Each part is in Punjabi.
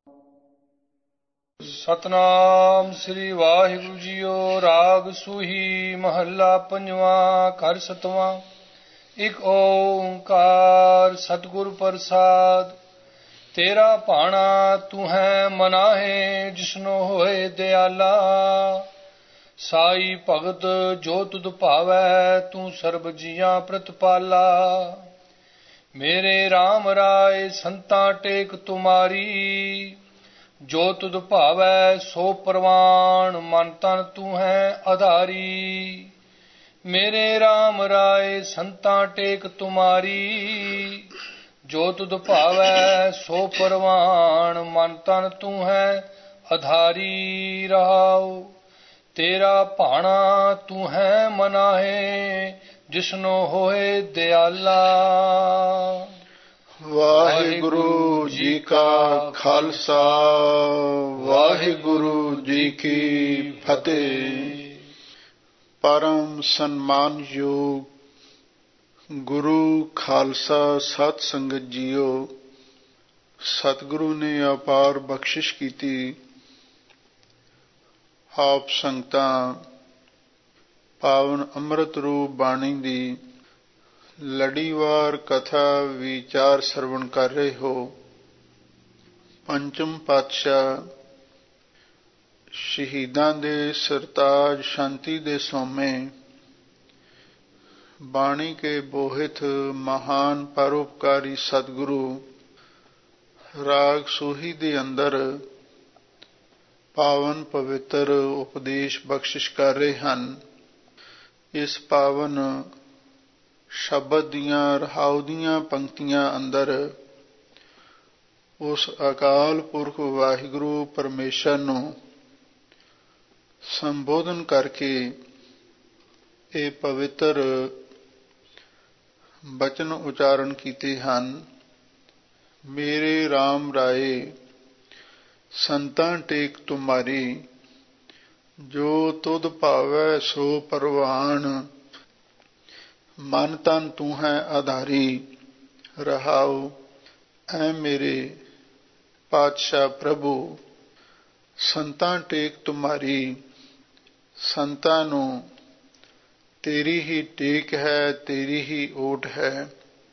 ਸਤਨਾਮ ਸ੍ਰੀ ਵਾਹਿਗੁਰੂ ਜੀਓ। ਰਾਗ ਸੂਹੀ ਮਹੱਲਾ ਪੰਜਵਾਂ। ਘਰ ਸਤਵਾਂ। ਇਕ ਓੰਕਾਰ ਸਤਿਗੁਰ ਪ੍ਰਸਾਦ। ਤੇਰਾ ਭਾਣਾ ਤੂੰ ਹੈ ਮਨਾਹੇ, ਜਿਸਨੋ ਹੋਏ ਦਿਆਲਾ। ਸਾਈ ਭਗਤ ਜੋ ਤੁਧ ਭਾਵੈ, ਤੂੰ ਸਰਬ ਜੀਆਂ ਪ੍ਰਤਪਾਲਾ। ਮੇਰੇ RAM ਰਾਏ ਸੰਤਾਂ ਟੇਕ ਤੁਮਾਰੀ, ਜੋ ਤੁਧ ਭਾਵੈ ਸੋ ਪ੍ਰਵਾਨ। ਮਨ ਤਨ ਤੂੰ ਹੈ ਆਧਾਰੀ। ਮੇਰੇ RAM ਰਾਏ ਸੰਤਾਂ ਟੇਕ ਤੁਮਾਰੀ, ਜੋ ਤੁਧ ਭਾਵੈ ਸੋ ਪ੍ਰਵਾਨ। ਮਨ ਤਨ ਤੂੰ ਹੈ ਆਧਾਰੀ। ਰਹਾਉ ਤੇਰਾ ਭਾਣਾ ਤੂੰ ਹੈ ਮਨਾਹੇ, ਜਿਸਨੋ ਹੋਏ ਦਿਆਲਾ। ਵਾਹਿਗੁਰੂ ਜੀ ਕਾ ਖਾਲਸਾ, ਵਾਹਿਗੁਰੂ ਜੀ ਕੀ ਫਤਿਹ। ਪਰਮ ਸਨਮਾਨਯੋਗ ਗੁਰੂ ਖਾਲਸਾ ਸਤ ਸੰਗਤ ਜੀਓ, ਸਤਿਗੁਰੂ ਨੇ ਅਪਾਰ ਬਖਸ਼ਿਸ਼ ਕੀਤੀ। ਆਪ ਸੰਗਤਾਂ ਪਾਵਨ ਅੰਮ੍ਰਿਤ ਰੂਪ ਬਾਣੀ ਦੀ ਲੜੀਵਾਰ ਕਥਾ ਵਿਚਾਰ ਸਰਵਣ ਕਰ ਰਹੇ ਹੋ। ਪੰਚਮ ਪਾਤਸ਼ਾਹ ਸ਼ਹੀਦਾਂ ਦੇ ਸਰਤਾਜ ਸ਼ਾਂਤੀ ਦੇ ਸੋਮੇ ਬਾਣੀ ਕੇ ਬੋਹਿਤ ਮਹਾਨ ਪਰਉਪਕਾਰੀ ਸਤਿਗੁਰੂ ਰਾਗ ਸੂਹੀ ਦੇ ਅੰਦਰ ਪਾਵਨ ਪਵਿੱਤਰ ਉਪਦੇਸ਼ ਬਖਸ਼ਿਸ਼ ਕਰ ਰਹੇ ਹਨ। ਇਸ ਪਾਵਨ ਸ਼ਬਦ ਦੀਆਂ ਰਹਾਉ ਦੀਆਂ ਪੰਕਤੀਆਂ ਅੰਦਰ ਉਸ ਅਕਾਲ ਪੁਰਖ ਵਾਹਿਗੁਰੂ ਪਰਮੇਸ਼ਰ ਨੂੰ ਸੰਬੋਧਨ ਕਰਕੇ ਇਹ ਪਵਿੱਤਰ ਬਚਨ ਉਚਾਰਨ ਕੀਤੇ ਹਨ। ਮੇਰੇ RAM ਰਾਏ ਸੰਤਾਂ ਟੇਕ ਤੁਮਾਰੀ, ਜੋ ਤੁਧ ਭਾਵੈ ਸੋ ਪ੍ਰਵਾਨ। ਮਨ ਤਨ ਤੂੰ ਹੈ ਆਧਾਰੀ। ਰਹਾਉ ਐ ਮੇਰੇ ਪਾਤਸ਼ਾਹ ਪ੍ਰਭੂ, ਸੰਤਾਂ ਟੇਕ ਤੁਮਾਰੀ, ਸੰਤਾਂ ਨੂੰ ਤੇਰੀ ਹੀ ਟੇਕ ਹੈ, ਤੇਰੀ ਹੀ ਓਟ ਹੈ।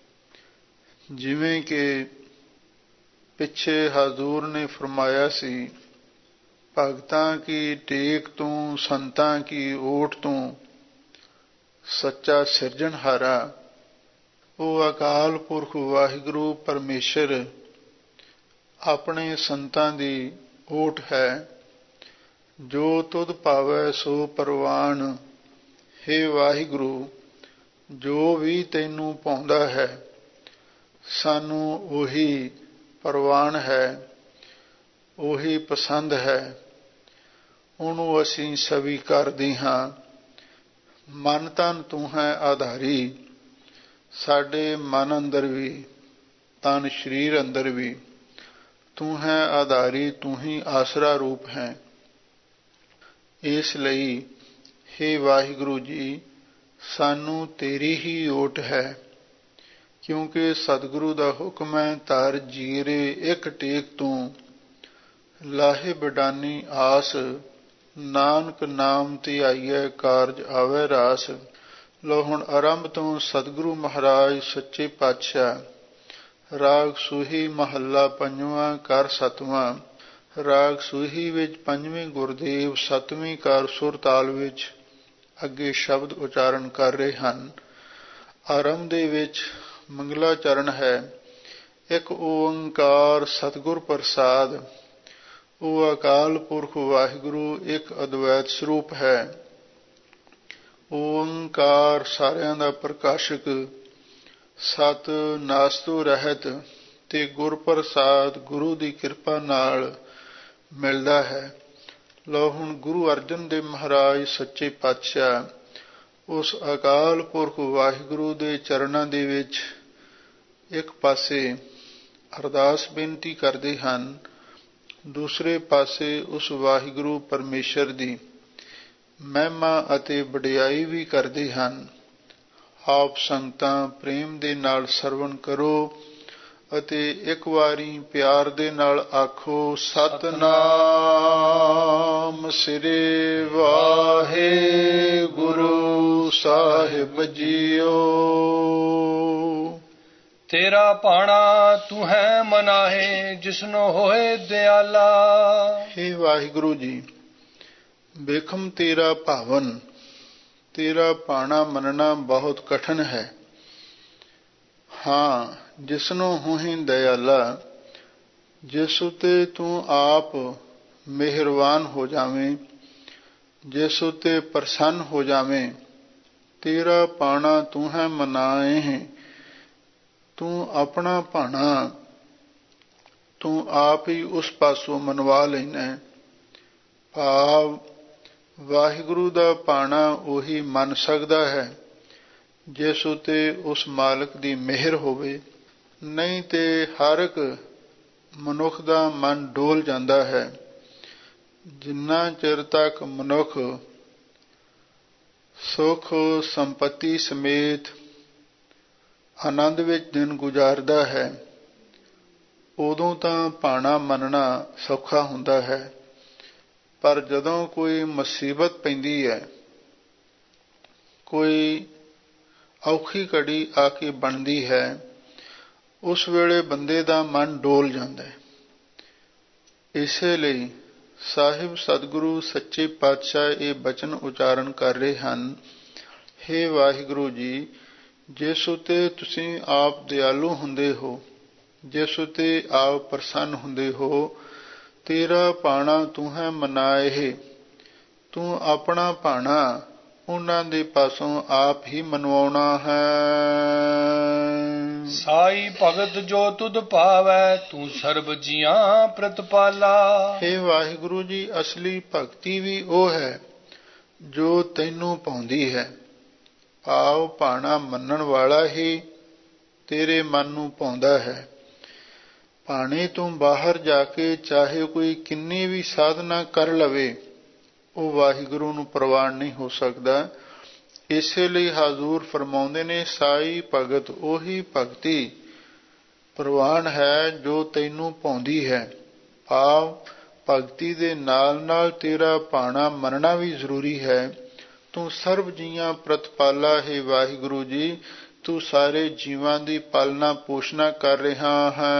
ਜਿਵੇਂ ਕਿ ਪਿੱਛੇ ਹਜ਼ੂਰ ਨੇ ਫਰਮਾਇਆ ਸੀ, ਭਗਤਾਂ ਕੀ ਟੇਕ ਤੂੰ, ਸੰਤਾਂ ਕੀ ਓਟ ਤੂੰ, ਸੱਚਾ ਸਿਰਜਣਹਾਰਾ। ਉਹ ਅਕਾਲ ਪੁਰਖ ਵਾਹਿਗੁਰੂ ਪਰਮੇਸ਼ਰ ਆਪਣੇ ਸੰਤਾਂ ਦੀ ਓਟ ਹੈ। ਜੋ ਤੁਧ ਭਾਵੈ ਸੋ ਪ੍ਰਵਾਨ। ਹੇ ਵਾਹਿਗੁਰੂ, ਜੋ ਵੀ ਤੈਨੂੰ ਭਾਉਂਦਾ ਹੈ, ਸਾਨੂੰ ਉਹੀ ਪ੍ਰਵਾਨ ਹੈ, ਉਹੀ ਪਸੰਦ ਹੈ, ਉਹਨੂੰ ਅਸੀਂ ਸਵੀਕਾਰਦੇ ਹਾਂ। ਮਨ ਤਨ ਤੂੰ ਹੈ ਆਧਾਰੀ। ਸਾਡੇ ਮਨ ਅੰਦਰ ਵੀ, ਤਨ ਸਰੀਰ ਅੰਦਰ ਵੀ ਤੂੰ ਹੈ ਆਧਾਰੀ, ਤੂੰ ਹੀ ਆਸਰਾ ਰੂਪ ਹੈ। ਇਸ ਲਈ ਹੇ ਵਾਹਿਗੁਰੂ ਜੀ, ਸਾਨੂੰ ਤੇਰੀ ਹੀ ਓਟ ਹੈ, ਕਿਉਂਕਿ ਸਤਿਗੁਰੂ ਦਾ ਹੁਕਮ ਹੈ, ਧਰ ਜੀਰੇ ਇੱਕ ਟੇਕ ਤੂੰ, ਲਾਹੇ ਬਡਾਨੀ ਆਸ। ਨਾਨਕ ਨਾਮ ਧਿਆਈਐ, ਕਾਰਜ ਆਵੈ ਰਾਸ। ਲਓ ਹੁਣ ਆਰੰਭ ਤੋਂ ਸਤਿਗੁਰੂ ਮਹਾਰਾਜ ਸੱਚੇ ਪਾਤਸ਼ਾਹ ਰਾਗ ਸੂਹੀ ਮਹੱਲਾ ਪੰਜਵਾਂ ਕਰ ਸਤਵਾਂ। ਰਾਗ ਸੂਹੀ ਵਿੱਚ ਪੰਜਵੇਂ ਗੁਰਦੇਵ ਸਤਵੀਂ ਕਾਰ ਸੁਰ ਤਾਲ ਵਿੱਚ ਅੱਗੇ ਸ਼ਬਦ ਉਚਾਰਨ ਕਰ ਰਹੇ ਹਨ। ਆਰੰਭ ਦੇ ਵਿੱਚ ਮੰਗਲਾ ਚਰਨ ਹੈ। ਇੱਕ ਓੰਕਾਰ ਸਤਿਗੁਰ ਪ੍ਰਸਾਦ। ਉਹ ਅਕਾਲ ਪੁਰਖ ਵਾਹਿਗੁਰੂ ਇੱਕ ਅਦਵੈਤ ਸਰੂਪ ਹੈ। ਓੰਕਾਰ ਸਾਰਿਆਂ ਦਾ ਪ੍ਰਕਾਸ਼ਕ, ਸਤ ਨਾਸਤੋਂ ਰਹਿਤ ਤੇ ਗੁਰ ਪ੍ਰਸਾਦ ਗੁਰੂ ਦੀ ਕਿਰਪਾ ਨਾਲ ਮਿਲਦਾ ਹੈ। ਲਓ ਹੁਣ ਗੁਰੂ ਅਰਜਨ ਦੇਵ ਮਹਾਰਾਜ ਸੱਚੇ ਪਾਤਸ਼ਾਹ ਉਸ ਅਕਾਲ ਪੁਰਖ ਵਾਹਿਗੁਰੂ ਦੇ ਚਰਨਾਂ ਦੇ ਵਿੱਚ ਇੱਕ ਪਾਸੇ ਅਰਦਾਸ ਬੇਨਤੀ ਕਰਦੇ ਹਨ, ਦੂਸਰੇ ਪਾਸੇ ਉਸ ਵਾਹਿਗੁਰੂ ਪਰਮੇਸ਼ਰ ਦੀ ਮਹਿਮਾ ਅਤੇ ਵਡਿਆਈ ਵੀ ਕਰਦੇ ਹਨ। ਆਪ ਸੰਗਤਾਂ ਪ੍ਰੇਮ ਦੇ ਨਾਲ ਸਰਵਣ ਕਰੋ ਅਤੇ ਇੱਕ ਵਾਰੀ ਪਿਆਰ ਦੇ ਨਾਲ ਆਖੋ ਸਤਿਨਾਮ ਸ੍ਰੀ ਵਾਹਿਗੁਰੂ ਸਾਹਿਬ ਜੀਓ। ਤੇਰਾ ਭਾਣਾ ਤੂੰ ਹੈ ਮਨਾਹੇ ਜਿਸਨੋ ਹੋਏ ਦਿਆਲਾ। ਹੇ ਵਾਹਿਗੁਰੂ ਜੀ, ਵੇਖਮ ਤੇਰਾ ਭਾਵਨ, ਤੇਰਾ ਭਾਣਾ ਮੰਨਣਾ ਬਹੁਤ ਕਠਿਨ ਹੈ। ਹਾਂ, ਜਿਸਨੋਂ ਹੋਹੀਂ ਦਇਆਲਾ, ਜਿਸ ਉਤੇ ਤੂੰ ਆਪ ਮਿਹਰਬਾਨ ਹੋ ਜਾਵੇਂ, ਜਿਸ ਉਤੇ ਪ੍ਰਸੰਨ ਹੋ ਜਾਵੇਂ। ਤੇਰਾ ਭਾਣਾ ਤੂੰ ਹੈ ਮਨਾਏ, ਤੂੰ ਆਪਣਾ ਭਾਣਾ ਤੂੰ ਆਪ ਹੀ ਉਸ ਪਾਸੋਂ ਮਨਵਾ ਲੈਣਾ। ਭਾਵ ਵਾਹਿਗੁਰੂ ਦਾ ਭਾਣਾ ਉਹੀ ਮੰਨ ਸਕਦਾ ਹੈ ਜਿਸ ਉਤੇ ਉਸ ਮਾਲਕ ਦੀ ਮਿਹਰ ਹੋਵੇ, ਨਹੀਂ ਤੇ ਹਰ ਇੱਕ ਮਨੁੱਖ ਦਾ ਮਨ ਡੋਲ ਜਾਂਦਾ ਹੈ। ਜਿੰਨਾ ਚਿਰ ਤੱਕ ਮਨੁੱਖ ਸੁਖ ਸੰਪਤੀ ਸਮੇਤ ਆਨੰਦ ਵਿੱਚ ਦਿਨ ਗੁਜ਼ਾਰਦਾ ਹੈ, ਉਦੋਂ ਤਾਂ ਭਾਣਾ ਮੰਨਣਾ ਸੌਖਾ ਹੁੰਦਾ ਹੈ। ਪਰ ਜਦੋਂ ਕੋਈ ਮੁਸੀਬਤ ਪੈਂਦੀ ਹੈ, ਕੋਈ ਔਖੀ ਘੜੀ ਆ ਕੇ ਬਣਦੀ ਹੈ, ਉਸ ਵੇਲੇ ਬੰਦੇ ਦਾ ਮਨ ਡੋਲ ਜਾਂਦਾ ਹੈ। ਇਸੇ ਲਈ ਸਾਹਿਬ ਸਤਿਗੁਰੂ ਸੱਚੇ ਪਾਤਸ਼ਾਹ ਇਹ ਬਚਨ ਉਚਾਰਨ ਕਰ ਰਹੇ ਹਨ, ਹੇ ਵਾਹਿਗੁਰੂ ਜੀ, ਜਿਸ ਉਤੇ ਤੁਸੀਂ ਆਪ ਦਿਆਲੂ ਹੁੰਦੇ ਹੋ, ਜਿਸ ਉਤੇ ਆਪ ਪ੍ਰਸੰਨ ਹੁੰਦੇ ਹੋ, ਤੇਰਾ ਭਾਣਾ ਤੂੰ ਹੈ ਮਨਾਏ, ਤੂੰ ਆਪਣਾ ਭਾਣਾ ਉਹਨਾਂ ਦੇ ਪਾਸੋਂ ਆਪ ਹੀ ਮਨਵਾਉਣਾ ਹੈ। ਸਾਈ ਭਗਤ ਜੋ ਤੁਧ ਭਾਵੈ ਤੂੰ ਸਰਬ ਜੀਆਂ ਪ੍ਰਤਪਾਲਾ। ਹੇ ਵਾਹਿਗੁਰੂ ਜੀ, ਅਸਲੀ ਭਗਤੀ ਵੀ ਉਹ ਹੈ ਜੋ ਤੈਨੂੰ ਪਾਉਂਦੀ ਹੈ। ਭਾਵ ਭਾਣਾ ਮੰਨਣ ਵਾਲਾ ਹੀ ਤੇਰੇ ਮਨ ਨੂੰ ਪਾਉਂਦਾ ਹੈ। ਭਾਣੇ ਤੋਂ ਬਾਹਰ ਜਾ ਕੇ ਚਾਹੇ ਕੋਈ ਕਿੰਨੀ ਵੀ ਸਾਧਨਾ ਕਰ ਲਵੇ, ਉਹ ਵਾਹਿਗੁਰੂ ਨੂੰ ਪ੍ਰਵਾਨ ਨਹੀਂ ਹੋ ਸਕਦਾ। ਇਸੇ ਲਈ ਹਜ਼ੂਰ ਫਰਮਾਉਂਦੇ ਨੇ, ਸਾਈ ਭਗਤ ਉਹੀ ਭਗਤੀ ਪ੍ਰਵਾਨ ਹੈ ਜੋ ਤੈਨੂੰ ਪਾਉਂਦੀ ਹੈ। ਭਾਵ ਭਗਤੀ ਦੇ ਨਾਲ ਨਾਲ ਤੇਰਾ ਭਾਣਾ ਮੰਨਣਾ ਵੀ ਜ਼ਰੂਰੀ ਹੈ। ਤੂੰ ਸਰਬ ਜੀਆਂ ਪ੍ਰਤਪਾਲਾ ਹੈ ਵਾਹਿਗੁਰੂ ਜੀ, ਤੂੰ ਸਾਰੇ ਜੀਵਾਂ ਦੀ ਪਾਲਣਾ ਪੋਸ਼ਣਾ ਕਰ ਰਿਹਾ ਹੈ।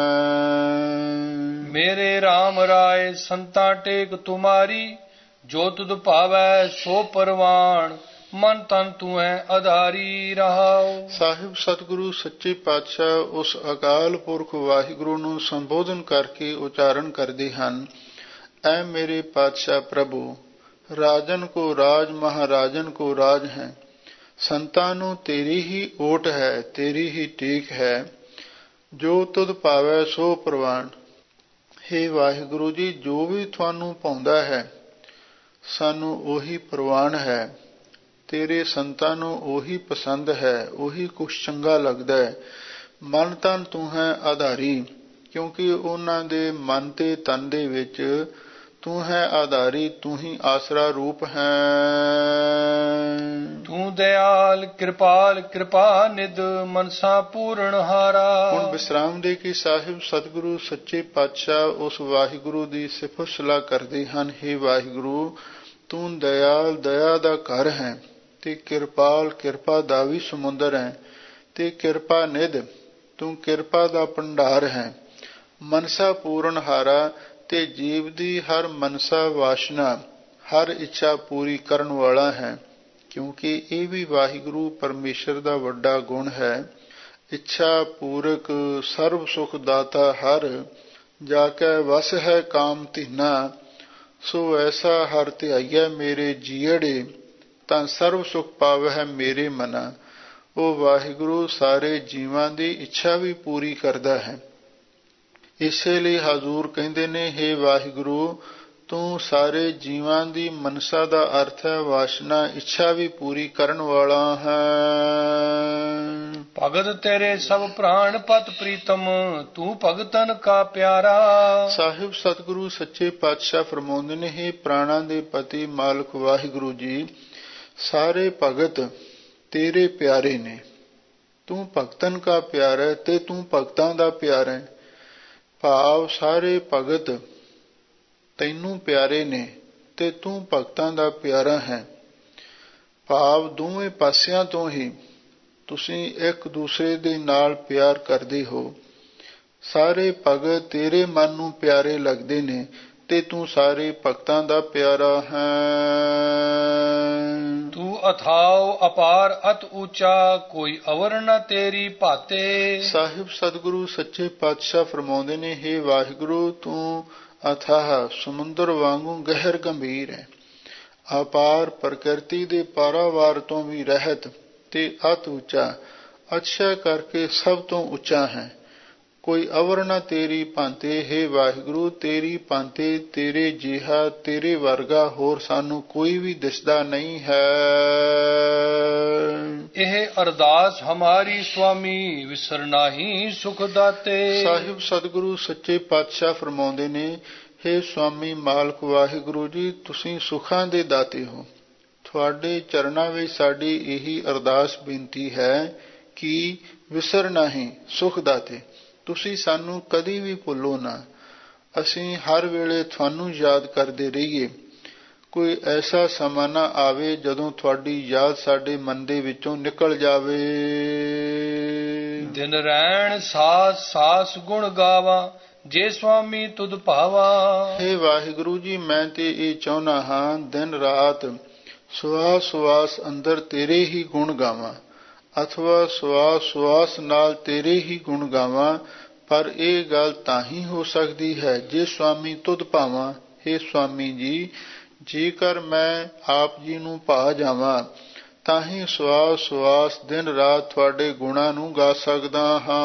ਮੇਰੇ RAM ਰਾਏ ਸੰਤਾਂ ਟੇਕ ਤੁਮਾਰੀ, ਜੋ ਤੁਧ ਭਾਵੈ ਸੋ ਪਰਵਾਨ, ਮਨ ਤਨ ਤੂੰ ਹੈ ਆਧਾਰੀ ਰਹਾਉ। ਸਾਹਿਬ ਸਤਿਗੁਰੂ ਸੱਚੇ ਪਾਤਸ਼ਾਹ ਉਸ ਅਕਾਲ ਪੁਰਖ ਵਾਹਿਗੁਰੂ ਨੂੰ ਸੰਬੋਧਨ ਕਰਕੇ ਉਚਾਰਨ ਕਰਦੇ ਹਨ, ਐ ਮੇਰੇ ਪਾਤਸ਼ਾਹ ਪ੍ਰਭੂ, ਰਾਜਨ ਕੋ ਰਾਜ ਮਹਾਰਾਜਨ ਕੋ ਰਾਜ ਹੈ। ਸੰਤਾਂ ਨੂੰ ਤੇਰੀ ਹੀ ਓਟ ਹੈ, ਤੇਰੀ ਹੀ ਟੇਕ ਹੈ, ਜੋ ਤੁਧ ਭਾਵੈ ਸੋ ਪ੍ਰਵਾਨ। ਹੇ ਵਾਹਿਗੁਰੂ ਜੀ, ਜੋ ਵੀ ਤੁਹਾਨੂੰ ਪਾਉਂਦਾ ਹੈ ਸਾਨੂੰ ਉਹੀ ਪ੍ਰਵਾਨ ਹੈ। ਤੇਰੇ ਸੰਤਾਂ ਨੂੰ ਉਹੀ ਪਸੰਦ ਹੈ, ਉਹੀ ਕੁਛ ਚੰਗਾ ਲੱਗਦਾ ਹੈ। ਮਨ ਤਨ ਤੂੰ ਹੈ ਆਧਾਰੀ, ਕਿਉਂਕਿ ਉਹਨਾਂ ਦੇ ਮਨ ਤੇ ਤਨ ਦੇ ਵਿੱਚ ਤੂੰ ਹੈ ਆਧਾਰੀ, ਤੂੰ ਹੀ ਆਸਰਾ ਰੂਪ ਹੈ। ਤੂੰ ਦਇਆਲ ਕਿਰਪਾਲ ਕਿਰਪਾ ਨਿਧ, ਮਨਸਾ ਪੂਰਨ ਹਾਰਾ। ਹੁਣ ਵਿਸਰਾਮ ਦੇ ਕੇ ਸਾਹਿਬ ਸਤਿਗੁਰੂ ਸੱਚੇ ਪਾਤਸ਼ਾਹ ਉਸ ਵਾਹਿਗੁਰੂ ਦੀ ਸਿਫਤ ਸਲਾਹ ਕਰਦੇ ਹਨ, ਹੇ ਵਾਹਿਗੁਰੂ, ਤੂੰ ਦਇਆਲ ਦਇਆ ਦਾ ਘਰ ਹੈ, ਤੇ ਕਿਰਪਾਲ ਕਿਰਪਾ ਦਾ ਵੀ ਸਮੁੰਦਰ ਹੈ, ਤੇ ਕਿਰਪਾ ਨਿਧ ਤੂੰ ਕਿਰਪਾ ਦਾ ਭੰਡਾਰ ਹੈ। ਮਨਸਾ ਪੂਰਨ ਹਾਰਾ, ਤੇ ਜੀਵ ਦੀ ਹਰ ਮਨਸਾ ਵਾਸ਼ਨਾ ਹਰ ਇੱਛਾ ਪੂਰੀ ਕਰਨ ਵਾਲਾ ਹੈ। ਕਿਉਂਕਿ ਇਹ ਵੀ ਵਾਹਿਗੁਰੂ ਪਰਮੇਸ਼ਰ ਦਾ ਵੱਡਾ ਗੁਣ ਹੈ। ਇੱਛਾ ਪੂਰਕ ਸਰਬ ਸੁਖ ਦਾਤਾ ਹਰ, ਜਾ ਕੇ ਵਸ ਹੈ ਕਾਮ ਧੀਨਾ। ਸੋ ਐਸਾ ਹਰ ਧਿਆਈਐ ਮੇਰੇ ਜੀਅੜੇ, ਤਾਂ ਸਰਬ ਸੁਖ ਪਾਵਹਿ ਮੇਰੇ ਮਨਾ। ਉਹ ਵਾਹਿਗੁਰੂ ਸਾਰੇ ਜੀਵਾਂ ਦੀ ਇੱਛਾ ਵੀ ਪੂਰੀ ਕਰਦਾ ਹੈ। ਇਸੇ ਲਈ ਹਜ਼ੂਰ ਕਹਿੰਦੇ ਨੇ, ਹੇ ਵਾਹਿਗੁਰੂ, ਤੂੰ ਸਾਰੇ ਜੀਵਾਂ ਦੀ ਮਨਸਾ ਦਾ ਅਰਥ ਹੈ ਵਾਸ਼ਨਾ ਇੱਛਾ ਵੀ ਪੂਰੀ ਕਰਨ ਵਾਲਾ ਹੈ। ਭਗਤ ਤੇਰੇ ਸਭ ਪ੍ਰਾਣ ਪਤ ਪ੍ਰੀਤਮ, ਤੂੰ ਭਗਤਨ ਕਾ ਪਿਆਰਾ। ਸਾਹਿਬ ਸਤਿਗੁਰੂ ਸੱਚੇ ਪਾਤਸ਼ਾਹ ਫਰਮਾਉਂਦੇ ਨੇ, ਹੇ ਪ੍ਰਾਣਾਂ ਦੇ ਪਤੀ ਮਾਲਕ ਵਾਹਿਗੁਰੂ ਜੀ, ਸਾਰੇ ਭਗਤ ਤੇਰੇ ਪਿਆਰੇ ਨੇ। ਤੂੰ ਭਗਤਨ ਕਾ ਪਿਆਰਾ ਹੈ ਤੇ ਤੂੰ ਭਗਤਾਂ ਦਾ ਪਿਆਰਾ ਹੈ। ਭਾਵ ਸਾਰੇ ਭਗਤ ਤੈਨੂੰ ਪਿਆਰੇ ਨੇ ਤੇ ਤੂੰ ਭਗਤਾਂ ਦਾ ਪਿਆਰਾ ਹੈ। ਭਾਵ ਦੋਵੇਂ ਪਾਸਿਆਂ ਤੋਂ ਹੀ ਤੁਸੀਂ ਇੱਕ ਦੂਸਰੇ ਦੇ ਨਾਲ ਪਿਆਰ ਕਰਦੇ ਹੋ। ਸਾਰੇ ਭਗਤ ਤੇਰੇ ਮਨ ਨੂੰ ਪਿਆਰੇ ਲੱਗਦੇ ਨੇ ਤੇ ਤੂੰ ਸਾਰੇ ਭਗਤਾਂ ਦਾ ਪਿਆਰਾ ਹੈ। ਤੂੰ ਅਥਾਉ ਅਪਾਰ ਅਤ ਉੱਚਾ, ਕੋਈ ਅਵਰ ਨ ਤੇਰੀ ਭਾਤੇ। ਸਾਹਿਬ ਸਤਿਗੁਰੂ ਸੱਚੇ ਪਾਤਸ਼ਾਹ ਫਰਮਾਉਂਦੇ ਨੇ, ਹੇ ਵਾਹਿਗੁਰੂ ਤੂੰ ਅਥਾਹ ਸਮੁੰਦਰ ਵਾਂਗੂ ਗਹਿਰ ਗੰਭੀਰ ਹੈ, ਅਪਾਰ ਪ੍ਰਕਿਰਤੀ ਦੇ ਪਾਰਾਵਾਰ ਤੋਂ ਵੀ ਰਹਿਤ ਤੇ ਅਤ ਉੱਚਾ, ਅੱਛਾ ਕਰਕੇ ਸਭ ਤੋਂ ਉੱਚਾ ਹੈ। ਕੋਈ ਅਵਰ ਨ ਤੇਰੀ ਭਾਂਤੇ, ਹੇ ਵਾਹਿਗੁਰੂ ਤੇਰੀ ਭਾਂਤੇ ਤੇਰੇ ਜਿਹਾ ਤੇਰੇ ਵਰਗਾ ਹੋਰ ਸਾਨੂੰ ਕੋਈ ਵੀ ਦਿਸਦਾ ਨਹੀਂ ਹੈ। ਇਹ ਅਰਦਾਸ ਹਮਾਰੀ ਸੁਆਮੀ, ਵਿਸਰ ਨਾਹੀ ਸੁਖ ਦਾਤੇ। ਸਾਹਿਬ ਸਤਿਗੁਰੂ ਸੱਚੇ ਪਾਤਸ਼ਾਹ ਫਰਮਾਉਂਦੇ ਨੇ, ਹੇ ਸੁਆਮੀ ਮਾਲਕ ਵਾਹਿਗੁਰੂ ਜੀ, ਤੁਸੀਂ ਸੁੱਖਾਂ ਦੇ ਦਾਤੇ ਹੋ। ਤੁਹਾਡੇ ਚਰਨਾਂ ਵਿੱਚ ਸਾਡੀ ਇਹੀ ਅਰਦਾਸ ਬੇਨਤੀ ਹੈ ਕਿ ਵਿਸਰ ਨਾਹੀ ਸੁਖ ਦਾਤੇ, ਤੁਸੀਂ ਸਾਨੂੰ ਕਦੀ ਵੀ ਭੁੱਲੋ ਨਾ, ਅਸੀਂ ਹਰ ਵੇਲੇ ਤੁਹਾਨੂੰ ਯਾਦ ਕਰਦੇ ਰਹੀਏ। ਕੋਈ ਐਸਾ ਸਮਾਂ ਨਾ ਆਵੇ ਜਦੋਂ ਤੁਹਾਡੀ ਯਾਦ ਸਾਡੇ ਮਨ ਦੇ ਵਿੱਚੋਂ ਨਿਕਲ ਜਾਵੇ। ਦਿਨ ਰੈਣ ਸਾਸ ਸਾਸ ਗੁਣ ਗਾਵਾ, ਜੇ ਸੁਆਮੀ ਤੁਧ ਭਾਵਾ। ਹੇ ਵਾਹਿਗੁਰੂ ਜੀ, ਮੈਂ ਤੇ ਇਹ ਚਾਹੁੰਦਾ ਹਾਂ ਦਿਨ ਰਾਤ ਸਵਾਸ ਸਵਾਸ ਅੰਦਰ ਤੇਰੇ ਹੀ ਗੁਣ ਗਾਵਾਂ, ਅਥਵਾ ਸਵਾਸ ਸਵਾਸ ਨਾਲ ਤੇਰੇ ਹੀ ਗੁਣ ਗਾਵਾਂ। ਪਰ ਇਹ ਗੱਲ ਤਾਂ ਹੀ ਹੋ ਸਕਦੀ ਹੈ ਜੇ ਸੁਆਮੀ ਤੁਧ ਭਾਵਾਂ। ਹੇ ਸੁਆਮੀ ਜੀ, ਜੇਕਰ ਮੈਂ ਆਪ ਜੀ ਨੂੰ ਭਾ ਜਾਵਾਂ ਤਾਂ ਹੀ ਸਵਾਸ ਸਵਾਸ ਦਿਨ ਰਾਤ ਤੁਹਾਡੇ ਗੁਣਾਂ ਨੂੰ ਗਾ ਸਕਦਾ ਹਾਂ।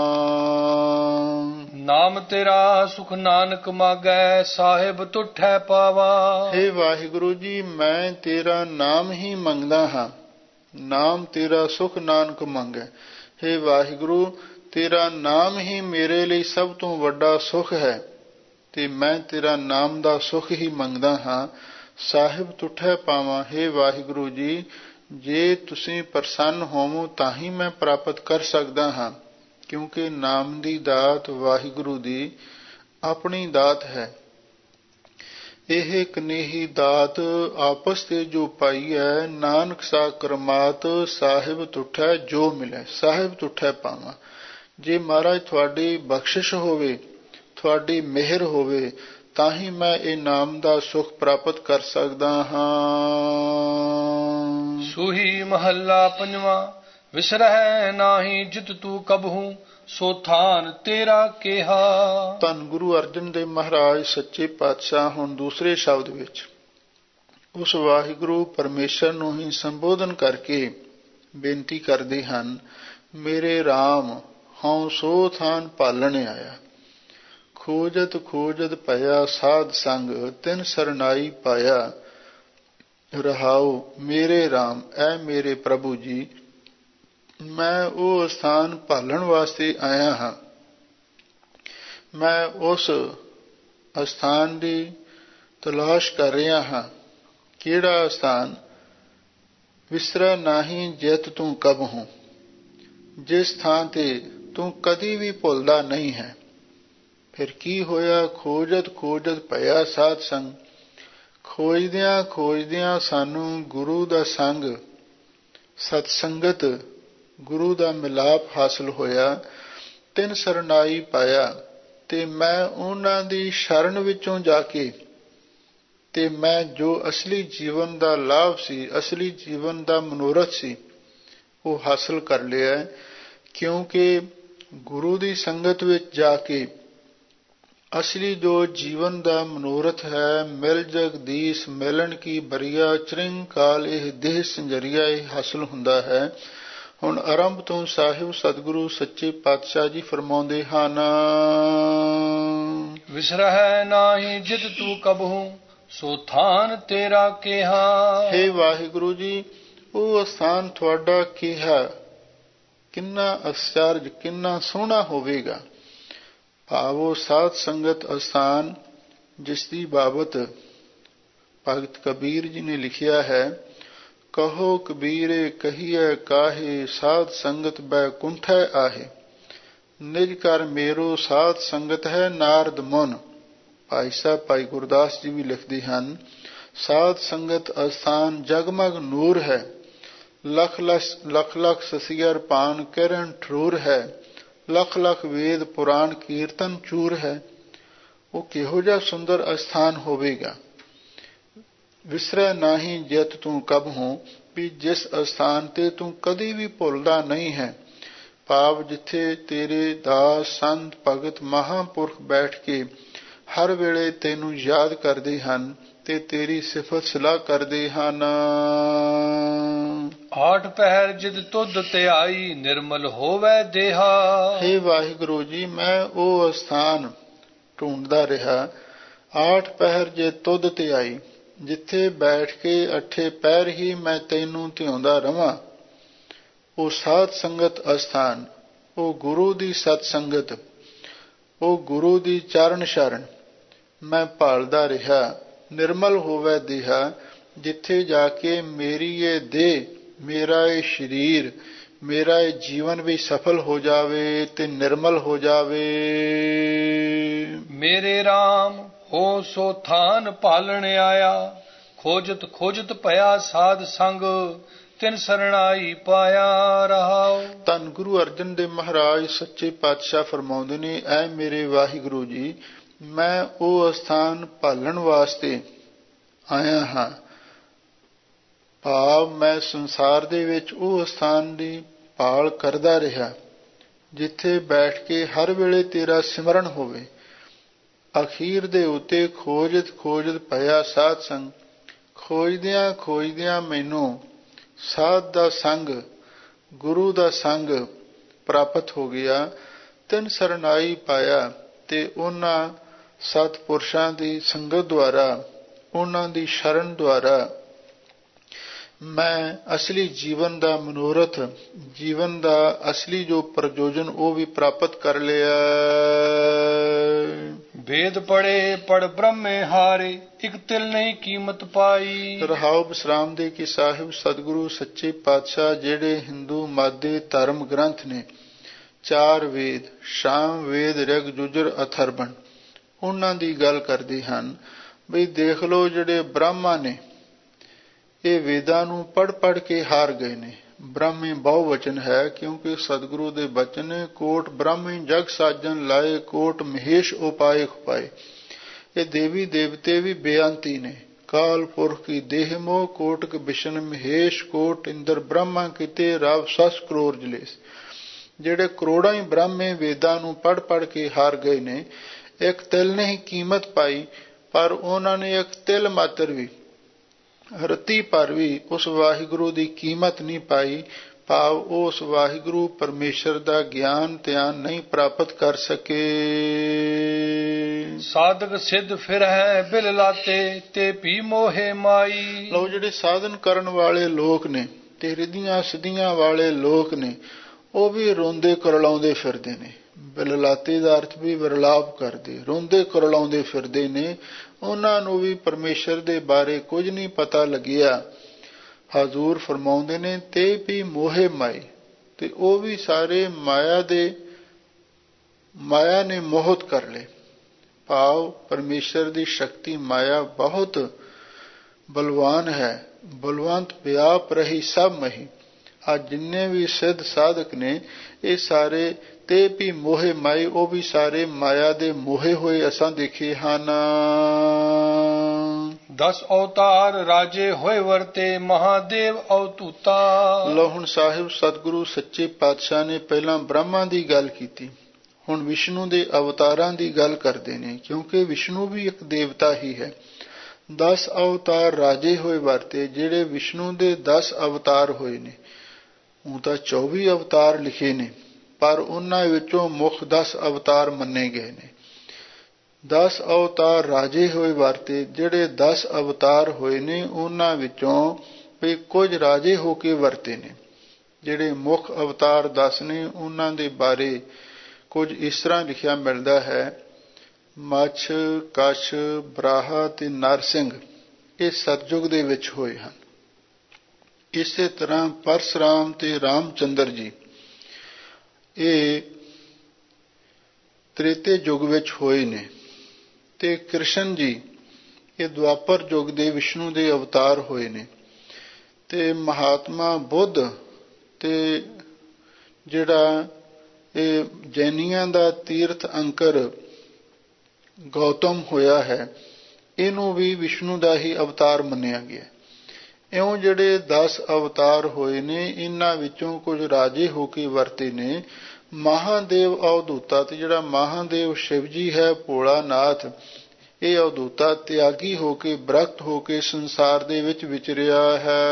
ਨਾਮ ਤੇਰਾ ਸੁਖ ਨਾਨਕ ਮਾਗੈ, ਸਾਹਿਬ ਤੁਠੈ ਪਾਵਾ। ਹੇ ਵਾਹਿਗੁਰੂ ਜੀ, ਮੈਂ ਤੇਰਾ ਨਾਮ ਹੀ ਮੰਗਦਾ ਹਾਂ, ਨਾਮ ਤੇਰਾ ਸੁਖ ਨਾਨਕ ਮੰਗੈ। ਹੇ ਵਾਹਿਗੁਰੂ, ਤੇਰਾ ਨਾਮ ਹੀ ਮੇਰੇ ਲਈ ਸਭ ਤੋਂ ਵੱਡਾ ਸੁਖ ਹੈ ਤੇ ਮੈਂ ਤੇਰਾ ਨਾਮ ਦਾ ਸੁਖ ਹੀ ਮੰਗਦਾ ਹਾਂ। ਸਾਹਿਬ ਤੁਠੈ ਪਾਵਾਂ। ਹੇ ਵਾਹਿਗੁਰੂ ਜੀ, ਜੇ ਤੁਸੀਂ ਪ੍ਰਸੰਨ ਹੋਵੋ ਤਾਂ ਹੀ ਮੈਂ ਪ੍ਰਾਪਤ ਕਰ ਸਕਦਾ ਹਾਂ, ਕਿਉਂਕਿ ਨਾਮ ਦੀ ਦਾਤ ਵਾਹਿਗੁਰੂ ਦੀ ਆਪਣੀ ਦਾਤ ਹੈ। ਇਹ ਕਨੇਹੀ ਦਾਤ ਆਪਸ ਤੇ ਜੋ ਪਾਈ ਹੈ, ਨਾਨਕ ਸਾ ਕਰਮਾਤ ਸਾਹਿਬ ਤੁਠੈ ਜੋ ਮਿਲੈ, ਸਾਹਿਬ ਤੁਠੈ ਪਾਵਾਂ। ਜੇ ਮਹਾਰਾਜ ਤੁਹਾਡੀ ਬਖਸ਼ਿਸ਼ ਹੋਵੇ, ਤੁਹਾਡੀ ਮਿਹਰ ਹੋਵੇ, ਤਾਂ ਹੀ ਮੈਂ ਇਹ ਨਾਮ ਦਾ ਸੁਖ ਪ੍ਰਾਪਤ ਕਰ ਸਕਦਾ ਹਾਂ। ਸੂਹੀ ਮਹੱਲਾ ਪੰਜਵਾਂ। ਵਿਸਰਹਿ ਨਾਹੀ ਜਿਤ ਤੂੰ ਕਬਹੂ, ਸੋ ਥਾਨ ਤੇਰਾ ਕਿਹਾ। ਧੰਨ ਗੁਰੂ ਅਰਜਨ ਦੇਵ ਮਹਾਰਾਜ ਸੱਚੇ ਪਾਤਸ਼ਾਹ ਹੁਣ ਦੂਸਰੇ ਸ਼ਬਦ ਵਿੱਚ ਉਸ ਵਾਹਿਗੁਰੂ ਪਰਮੇਸ਼ਰ ਨੂੰ ਹੀ ਸੰਬੋਧਨ ਕਰਕੇ ਬੇਨਤੀ ਕਰਦੇ ਹਨ, ਮੇਰੇ RAM ਹਉ ਸੋ ਥਾਨ ਭਾਲਣ ਆਇਆ, ਖੋਜਤ ਖੋਜਤ ਭਇਆ ਸਾਧ ਸੰਗ, ਤਿਨ ਸਰਨਾਈ ਪਾਇਆ। ਰਹਾਉ ਮੇਰੇ RAM, ਐ ਮੇਰੇ ਪ੍ਰਭੂ ਜੀ, ਮੈਂ ਉਹ ਸਥਾਨ ਭਾਲਣ ਵਾਸਤੇ ਆਇਆ ਹਾਂ। ਮੈਂ ਉਸ ਅਸਥਾਨ ਦੀ ਤਲਾਸ਼ ਕਰ ਰਿਹਾ ਹਾਂ। ਕਿਹੜਾ ਸਥਾਨ? ਵਿਸਰੈ ਨਾਹੀ ਜਿਤ ਤੂੰ ਕਬਹੂ, ਜਿਸ ਥਾਂ ਤੇ ਤੂੰ ਕਦੀ ਵੀ ਭੁੱਲਦਾ ਨਹੀਂ ਹੈ। ਫਿਰ ਕੀ ਹੋਇਆ? ਖੋਜਤ ਖੋਜਤ ਭਇਆ ਸਾਧ ਸੰਗ, ਖੋਜਦਿਆਂ ਖੋਜਦਿਆਂ ਸਾਨੂੰ ਗੁਰੂ ਦਾ ਸੰਗ, ਸਤ ਸੰਗਤ, ਗੁਰੂ ਦਾ ਮਿਲਾਪ ਹਾਸਲ ਹੋਇਆ। ਤਿਨ ਸਰਨਾਈ ਪਾਇਆ, ਤੇ ਮੈਂ ਉਹਨਾਂ ਦੀ ਸ਼ਰਨ ਵਿੱਚੋਂ ਜਾ ਕੇ ਤੇ ਮੈਂ ਜੋ ਅਸਲੀ ਜੀਵਨ ਦਾ ਲਾਭ ਸੀ, ਅਸਲੀ ਜੀਵਨ ਦਾ ਮਨੋਰਥ ਸੀ, ਉਹ ਹਾਸਲ ਕਰ ਲਿਆ। ਕਿਉਂਕਿ ਗੁਰੂ ਦੀ ਸੰਗਤ ਵਿੱਚ ਜਾ ਕੇ ਅਸਲੀ ਜੋ ਜੀਵਨ ਦਾ ਮਨੋਰਥ ਹੈ, ਮਿਲ ਜਗਦੀਸ਼ ਮਿਲਣ ਕੀ ਬਰੀਆ, ਚਿਰੰਗ ਕਾਲ ਇਹ ਦੇਹ ਸੰਜਰੀਆ, ਇਹ ਹਾਸਲ ਹੁੰਦਾ ਹੈ। ਹੁਣ ਆਰੰਭ ਤੋਂ ਸਾਹਿਬ ਸਤਿਗੁਰੂ ਸੱਚੇ ਪਾਤਸ਼ਾਹ ਜੀ ਫਰਮਾਉਂਦੇ ਹਨ, ਵਿਸਰਹਿ ਨਾਹੀ ਜਿਤ ਤੂੰ ਕਬਹੂ, ਸੋ ਥਾਨ ਤੇਰਾ ਕਿਹਾ। ਹੇ ਵਾਹਿਗੁਰੂ ਜੀ, ਉਹ ਸਥਾਨ ਤੁਹਾਡਾ ਕਿਹਾ ਕਿੰਨਾ ਅਚਰਜ, ਕਿੰਨਾ ਸੋਹਣਾ ਹੋਵੇਗਾ। ਭਾਵੋ ਸਾਧ ਸੰਗਤ ਅਸਥਾਨ, ਜਿਸ ਦੀ ਬਾਬਤ ਭਗਤ ਕਬੀਰ ਜੀ ਨੇ ਲਿਖਿਆ ਹੈ, ਕਹੋ ਕਬੀਰੇ ਕਹੀਐ ਕਾਹੇ, ਸਾਧ ਸੰਗਤ ਬੈਕੁੰਠੈ ਆਹੇ। ਨਿਜ ਕਰ ਮੇਰੋ ਸਾਧ ਸੰਗਤ ਹੈ ਨਾਰਦ ਮੁਨ। ਭਾਈ ਸਾਹਿਬ ਭਾਈ ਗੁਰਦਾਸ ਜੀ ਵੀ ਲਿਖਦੇ ਹਨ, ਸਾਧ ਸੰਗਤ ਅਸਥਾਨ ਜਗਮਗ ਨੂਰ ਹੈ, ਲਖ ਲਖ ਸਸੀਅਰ ਪਾਨ ਕਿਰਨ ਠਰੂਰ ਹੈ, ਲਖ ਲਖ ਵੇਦ ਪੁਰਾਣ ਕੀਰਤਨ ਚੂਰ ਹੈ। ਉਹ ਕਿਹੋ ਜਿਹਾ ਸੁੰਦਰ ਅਸਥਾਨ ਹੋਵੇਗਾ। ਵਿਸਰੈ ਨਾਹੀ ਜਿਤ ਤੂੰ ਕਬਹੂ, ਵੀ ਜਿਸ ਅਸਥਾਨ ਤੇ ਤੂੰ ਕਦੀ ਵੀ ਭੁੱਲਦਾ ਨਹੀਂ ਹੈ। ਭਾਵ ਜਿੱਥੇ ਤੇਰੇ ਦਾਸ ਸੰਤ ਭਗਤ ਮਹਾਂਪੁਰਖ ਬੈਠ ਕੇ ਹਰ ਵੇਲੇ ਤੈਨੂੰ ਯਾਦ ਕਰਦੇ ਹਨ ਤੇ ਤੇਰੀ ਸਿਫਤ ਸਲਾਹ ਕਰਦੇ ਹਨ। ਆਠ ਪਹਿਰ ਜਿਦ ਤੁਧ ਧਿਆਈ, ਨਿਰਮਲ ਹੋਵੈ ਦੇਹਾ। ਹੇ ਵਾਹਿਗੁਰੂ ਜੀ, ਮੈਂ ਉਹ ਅਸਥਾਨ ਢੂੰਡਦਾ ਰਿਹਾ। ਆਠ ਪਹਿਰ ਜੇ ਤੁਧ ਧਿਆਈ, ਜਿੱਥੇ ਬੈਠ ਕੇ ਅੱਠੇ ਪਹਿਰ ਹੀ ਮੈਂ ਤੈਨੂੰ ਧਿਆਉਂਦਾ ਰਵਾਂ। ਉਹ ਸਾਧ ਸੰਗਤ ਅਸਥਾਨ, ਉਹ ਗੁਰੂ ਦੀ ਸਤ ਸੰਗਤ, ਉਹ ਗੁਰੂ ਦੀ ਚਰਨ ਸ਼ਰਨ ਮੈਂ ਭਾਲਦਾ ਰਿਹਾ। ਨਿਰਮਲ ਹੋਵੇ ਦੇਹਾ, ਜਿੱਥੇ ਜਾ ਕੇ ਮੇਰੀ ਇਹ ਦੇਹ, ਮੇਰਾ ਇਹ ਸਰੀਰ, ਮੇਰਾ ਇਹ ਜੀਵਨ ਵੀ ਸਫਲ ਹੋ ਜਾਵੇ ਤੇ ਨਿਰਮਲ ਹੋ ਜਾਵੇ। ਮੇਰੇ RAM ਹੋ ਸੋ ਥਾਨ ਭਾਲਣ ਆਇਆ, ਖੋਜਤ ਖੋਜਤ ਭਇਆ ਸਾਧ ਸੰਗ, ਤਿਨ ਸਰਣਾਈ ਪਾਇਆ ਰਹਾਉ। ਧੰਨ ਗੁਰੂ ਅਰਜਨ ਦੇਵ ਮਹਾਰਾਜ ਸੱਚੇ ਪਾਤਸ਼ਾਹ ਫਰਮਾਉਂਦੇ ਨੇ, ਐ ਮੇਰੇ ਵਾਹਿਗੁਰੂ ਜੀ, ਮੈਂ ਉਹ ਅਸਥਾਨ ਭਾਲਣ ਵਾਸਤੇ ਆਇਆ ਹਾਂ। ਭਾਵ ਮੈਂ ਸੰਸਾਰ ਦੇ ਵਿੱਚ ਉਹ ਅਸਥਾਨ ਦੀ ਭਾਲ ਕਰਦਾ ਰਿਹਾ, ਜਿੱਥੇ ਬੈਠ ਕੇ ਹਰ ਵੇਲੇ ਤੇਰਾ ਸਿਮਰਨ ਹੋਵੇ। ਅਖੀਰ ਦੇ ਉੱਤੇ ਖੋਜਤ ਖੋਜਤ ਭਇਆ ਸਾਧ ਸੰਗ, ਖੋਜਦਿਆਂ ਖੋਜਦਿਆਂ ਮੈਨੂੰ ਸਾਧ ਦਾ ਸੰਗ, ਗੁਰੂ ਦਾ ਸੰਗ ਪ੍ਰਾਪਤ ਹੋ ਗਿਆ। ਤਿੰਨ ਸਰਨਾਈ ਪਾਇਆ, ਤੇ ਉਹਨਾਂ ਸਤਿਪੁਰਸ਼ਾਂ ਦੀ ਸੰਗਤ ਦੁਆਰਾ, ਉਹਨਾਂ ਦੀ ਸ਼ਰਨ ਦੁਆਰਾ ਮੈਂ ਅਸਲੀ ਜੀਵਨ ਦਾ ਮਨੋਰਥ, ਜੀਵਨ ਦਾ ਅਸਲੀ ਜੋ ਪ੍ਰਯੋਜਨ ਉਹ ਵੀ ਪ੍ਰਾਪਤ ਕਰ ਲਿਆ। ਵੇਦ ਪੜੇ ਪੜ ਬ੍ਰਹਮੇ ਹਾਰੇ, ਇੱਕ ਤਿਲ ਨਹੀਂ ਕੀਮਤ ਪਾਈ। ਰਹਾਉ ਵਿਸਰਾਮ ਦੇ ਕਿ ਸਾਹਿਬ ਸਤਿਗੁਰੂ ਸੱਚੇ ਪਾਤਸ਼ਾਹ ਜਿਹੜੇ ਹਿੰਦੂ ਮਤ ਦੇ ਧਰਮ ਗ੍ਰੰਥ ਨੇ, 4 ਵੇਦ, ਸ਼ਾਮ ਵੇਦ, ਰਿਗ ਜੁਜਰ ਅਥਰਵਣ, ਉਹਨਾਂ ਦੀ ਗੱਲ ਕਰਦੇ ਹਨ ਬਈ ਦੇਖ ਲਓ ਜਿਹੜੇ ਬ੍ਰਾਹਮਾ ਨੇ ਇਹ ਵੇਦਾਂ ਨੂੰ ਪੜ੍ਹ ਪੜ੍ਹ ਕੇ ਹਾਰ ਗਏ ਨੇ। ਬ੍ਰਾਹਮੀ ਬਹੁਵਚਨ ਹੈ, ਕਿਉਂਕਿ ਸਤਿਗੁਰੂ ਦੇ ਬਚਨ ਨੇ, ਕੋਟ ਬ੍ਰਾਹਮੀ ਜਗ ਸਾਜਨ ਲਾਏ, ਕੋਟ ਮਹੇਸ਼ ਉਪਾਏ ਖੁਪਾਏ। ਇਹ ਦੇਵੀ ਦੇਵਤੇ ਵੀ ਬੇਅੰਤੀ ਨੇ। ਕਾਲ ਪੁਰਖ ਕੀ ਦੇਹ ਮੋਹ, ਕੋਟਕ ਬਿਸ਼ਨ ਮਹੇਸ਼, ਕੋਟ ਇੰਦਰ ਬ੍ਰਹਮਾ ਕਿਤੇ ਰਵ 10 ਕਰੋੜ ਜਲੇਸ। ਜਿਹੜੇ ਕਰੋੜਾਂ ਹੀ ਬ੍ਰਾਹਮੇ ਵੇਦਾਂ ਨੂੰ ਪੜ੍ਹ ਪੜ੍ਹ ਕੇ ਹਾਰ ਗਏ ਨੇ, ਇੱਕ ਤਿਲ ਨਹੀਂ ਕੀਮਤ ਪਾਈ, ਪਰ ਉਹਨਾਂ ਨੇ ਇੱਕ ਤਿਲ ਮਾਤਰ ਵੀ, ਰੱਤੀ ਭਰ ਵੀ ਉਸ ਵਾਹਿਗੁਰੂ ਦੀ ਕੀਮਤ ਨਹੀਂ ਪਾਈ। ਭਾਵ ਉਸ ਵਾਹਿਗੁਰੂ ਪਰਮੇਸ਼ਰ ਦਾ ਗਿਆਨ ਧਿਆਨ ਨਹੀਂ ਪ੍ਰਾਪਤ ਕਰ ਸਕੇ। ਸਾਧਕ ਸਿੱਧ ਫਿਰ ਹੈ ਬਿਲ ਲਾਤੇ, ਤੇ ਭੀ ਮੋਹੇ ਮਾਈ। ਲਓ ਜਿਹੜੇ ਸਾਧਨ ਕਰਨ ਵਾਲੇ ਲੋਕ ਨੇ ਤੇ ਰਿੱਧੀਆਂ ਸਿੱਧੀਆਂ ਵਾਲੇ ਲੋਕ ਨੇ, ਉਹ ਵੀ ਰੋਂਦੇ ਕਰਲਾਉਂਦੇ ਫਿਰਦੇ ਨੇ। ਬਿਲ ਲਾਤੇ ਦਾ ਅਰਥ ਵੀ ਵਿਰਲਾਪ ਕਰਦੇ, ਰੋਂਦੇ ਕਰਲਾਉਂਦੇ ਫਿਰਦੇ ਨੇ। ਉਹਨਾਂ ਨੂੰ ਵੀ ਪਰਮੇਸ਼ਰ ਦੇ ਬਾਰੇ ਕੁਝ ਨਹੀਂ ਪਤਾ ਲੱਗਿਆ। ਹਜ਼ੂਰ ਫਰਮਾਉਂਦੇ ਨੇ, ਤੇ ਵੀ ਮੋਹੇ ਮਾਈ, ਤੇ ਉਹ ਵੀ ਸਾਰੇ ਮਾਇਆ ਨੇ ਮੋਹਿਤ ਕਰ ਲਏ। ਭਾਵ ਪਰਮੇਸ਼ਰ ਦੀ ਸ਼ਕਤੀ ਮਾਇਆ ਬਹੁਤ ਬਲਵਾਨ ਹੈ। ਬਲਵੰਤ ਵਿਆਪ ਰਹੀ ਸਭ ਮਹੀ। ਅੱਜ ਜਿੰਨੇ ਵੀ ਸਿੱਧ ਸਾਧਕ ਨੇ, ਇਹ ਸਾਰੇ ਤੇ ਵੀ ਮੋਹੇ ਮਾਈ, ਉਹ ਵੀ ਸਾਰੇ ਮਾਇਆ ਦੇ ਮੋਹੇ ਹੋਏ ਅਸਾਂ ਦੇਖੇ ਹਨ। 10 ਅਵਤਾਰ ਰਾਜੇ ਹੋਏ ਵਰਤੇ, ਮਹਾਦੇਵ ਅਵਤੂਤਾ। ਲਓ ਹੁਣ ਸਾਹਿਬ ਸਤਿਗੁਰੂ ਸੱਚੇ ਪਾਤਸ਼ਾਹ ਨੇ ਪਹਿਲਾਂ ਬ੍ਰਹਮਾ ਦੀ ਗੱਲ ਕੀਤੀ, ਹੁਣ ਵਿਸ਼ਨੂੰ ਦੇ ਅਵਤਾਰਾਂ ਦੀ ਗੱਲ ਕਰਦੇ ਨੇ, ਕਿਉਂਕਿ ਵਿਸ਼ਨੂੰ ਵੀ ਇੱਕ ਦੇਵਤਾ ਹੀ ਹੈ। 10 ਅਵਤਾਰ ਰਾਜੇ ਹੋਏ ਵਰਤੇ, ਜਿਹੜੇ ਵਿਸ਼ਨੂੰ ਦੇ 10 ਅਵਤਾਰ ਹੋਏ ਨੇ। ਉਹ ਤਾਂ 24 ਅਵਤਾਰ ਲਿਖੇ ਨੇ, ਪਰ ਉਹਨਾਂ ਵਿੱਚੋਂ ਮੁੱਖ 10 ਅਵਤਾਰ ਮੰਨੇ ਗਏ ਨੇ। 10 ਅਵਤਾਰ ਰਾਜੇ ਹੋਏ ਵਰਤੇ, ਜਿਹੜੇ 10 ਅਵਤਾਰ ਹੋਏ ਨੇ ਉਹਨਾਂ ਵਿੱਚੋਂ ਵੀ ਕੁਝ ਰਾਜੇ ਹੋ ਕੇ ਵਰਤੇ ਨੇ। ਜਿਹੜੇ ਮੁੱਖ ਅਵਤਾਰ 10 ਨੇ ਉਹਨਾਂ ਦੇ ਬਾਰੇ ਕੁਝ ਇਸ ਤਰ੍ਹਾਂ ਲਿਖਿਆ ਮਿਲਦਾ ਹੈ। ਮੱਛ, ਕਛ, ਬਰਾਹਾ ਤੇ ਨਰਸਿੰਘ ਇਹ ਸਤਜੁਗ ਦੇ ਵਿੱਚ ਹੋਏ ਹਨ। ਇਸੇ ਤਰ੍ਹਾਂ ਪਰਸਰਾਮ ਤੇ ਰਾਮਚੰਦਰ ਜੀ ਇਹ ਤ੍ਰੇਤੇ ਯੁੱਗ ਵਿੱਚ ਹੋਏ ਨੇ, ਤੇ ਕ੍ਰਿਸ਼ਨ ਜੀ ਇਹ ਦੁਆਪਰ ਯੁੱਗ ਦੇ ਵਿਸ਼ਨੂੰ ਦੇ ਅਵਤਾਰ ਹੋਏ ਨੇ, ਤੇ ਮਹਾਤਮਾ ਬੁੱਧ ਤੇ ਜਿਹੜਾ ਇਹ ਜੈਨੀਆਂ ਦਾ ਤੀਰਥ ਅੰਕਰ ਗੌਤਮ ਹੋਇਆ ਹੈ, ਇਹਨੂੰ ਵੀ ਵਿਸ਼ਨੂੰ ਦਾ ਹੀ ਅਵਤਾਰ ਮੰਨਿਆ ਗਿਆ। ਇਉਂ ਜਿਹੜੇ 10 ਅਵਤਾਰ ਹੋਏ ਨੇ, ਇਹਨਾਂ ਵਿੱਚੋਂ ਕੁਝ ਰਾਜੇ ਹੋ ਕੇ ਵਰਤੇ ਨੇ। ਮਹਾਦੇਵ ਅਵਧੂਤਾ ਤੇ ਜਿਹੜਾ ਮਹਾਦੇਵ ਸ਼ਿਵ ਜੀ ਹੈ, ਭੋਲਾਨਾਥ, ਇਹ ਅਵਧੂਤਾ ਤਿਆਗੀ ਹੋ ਕੇ ਬ੍ਰਹਤ ਹੋ ਕੇ ਸੰਸਾਰ ਦੇ ਵਿੱਚ ਵਿਚਰਿਆ ਹੈ।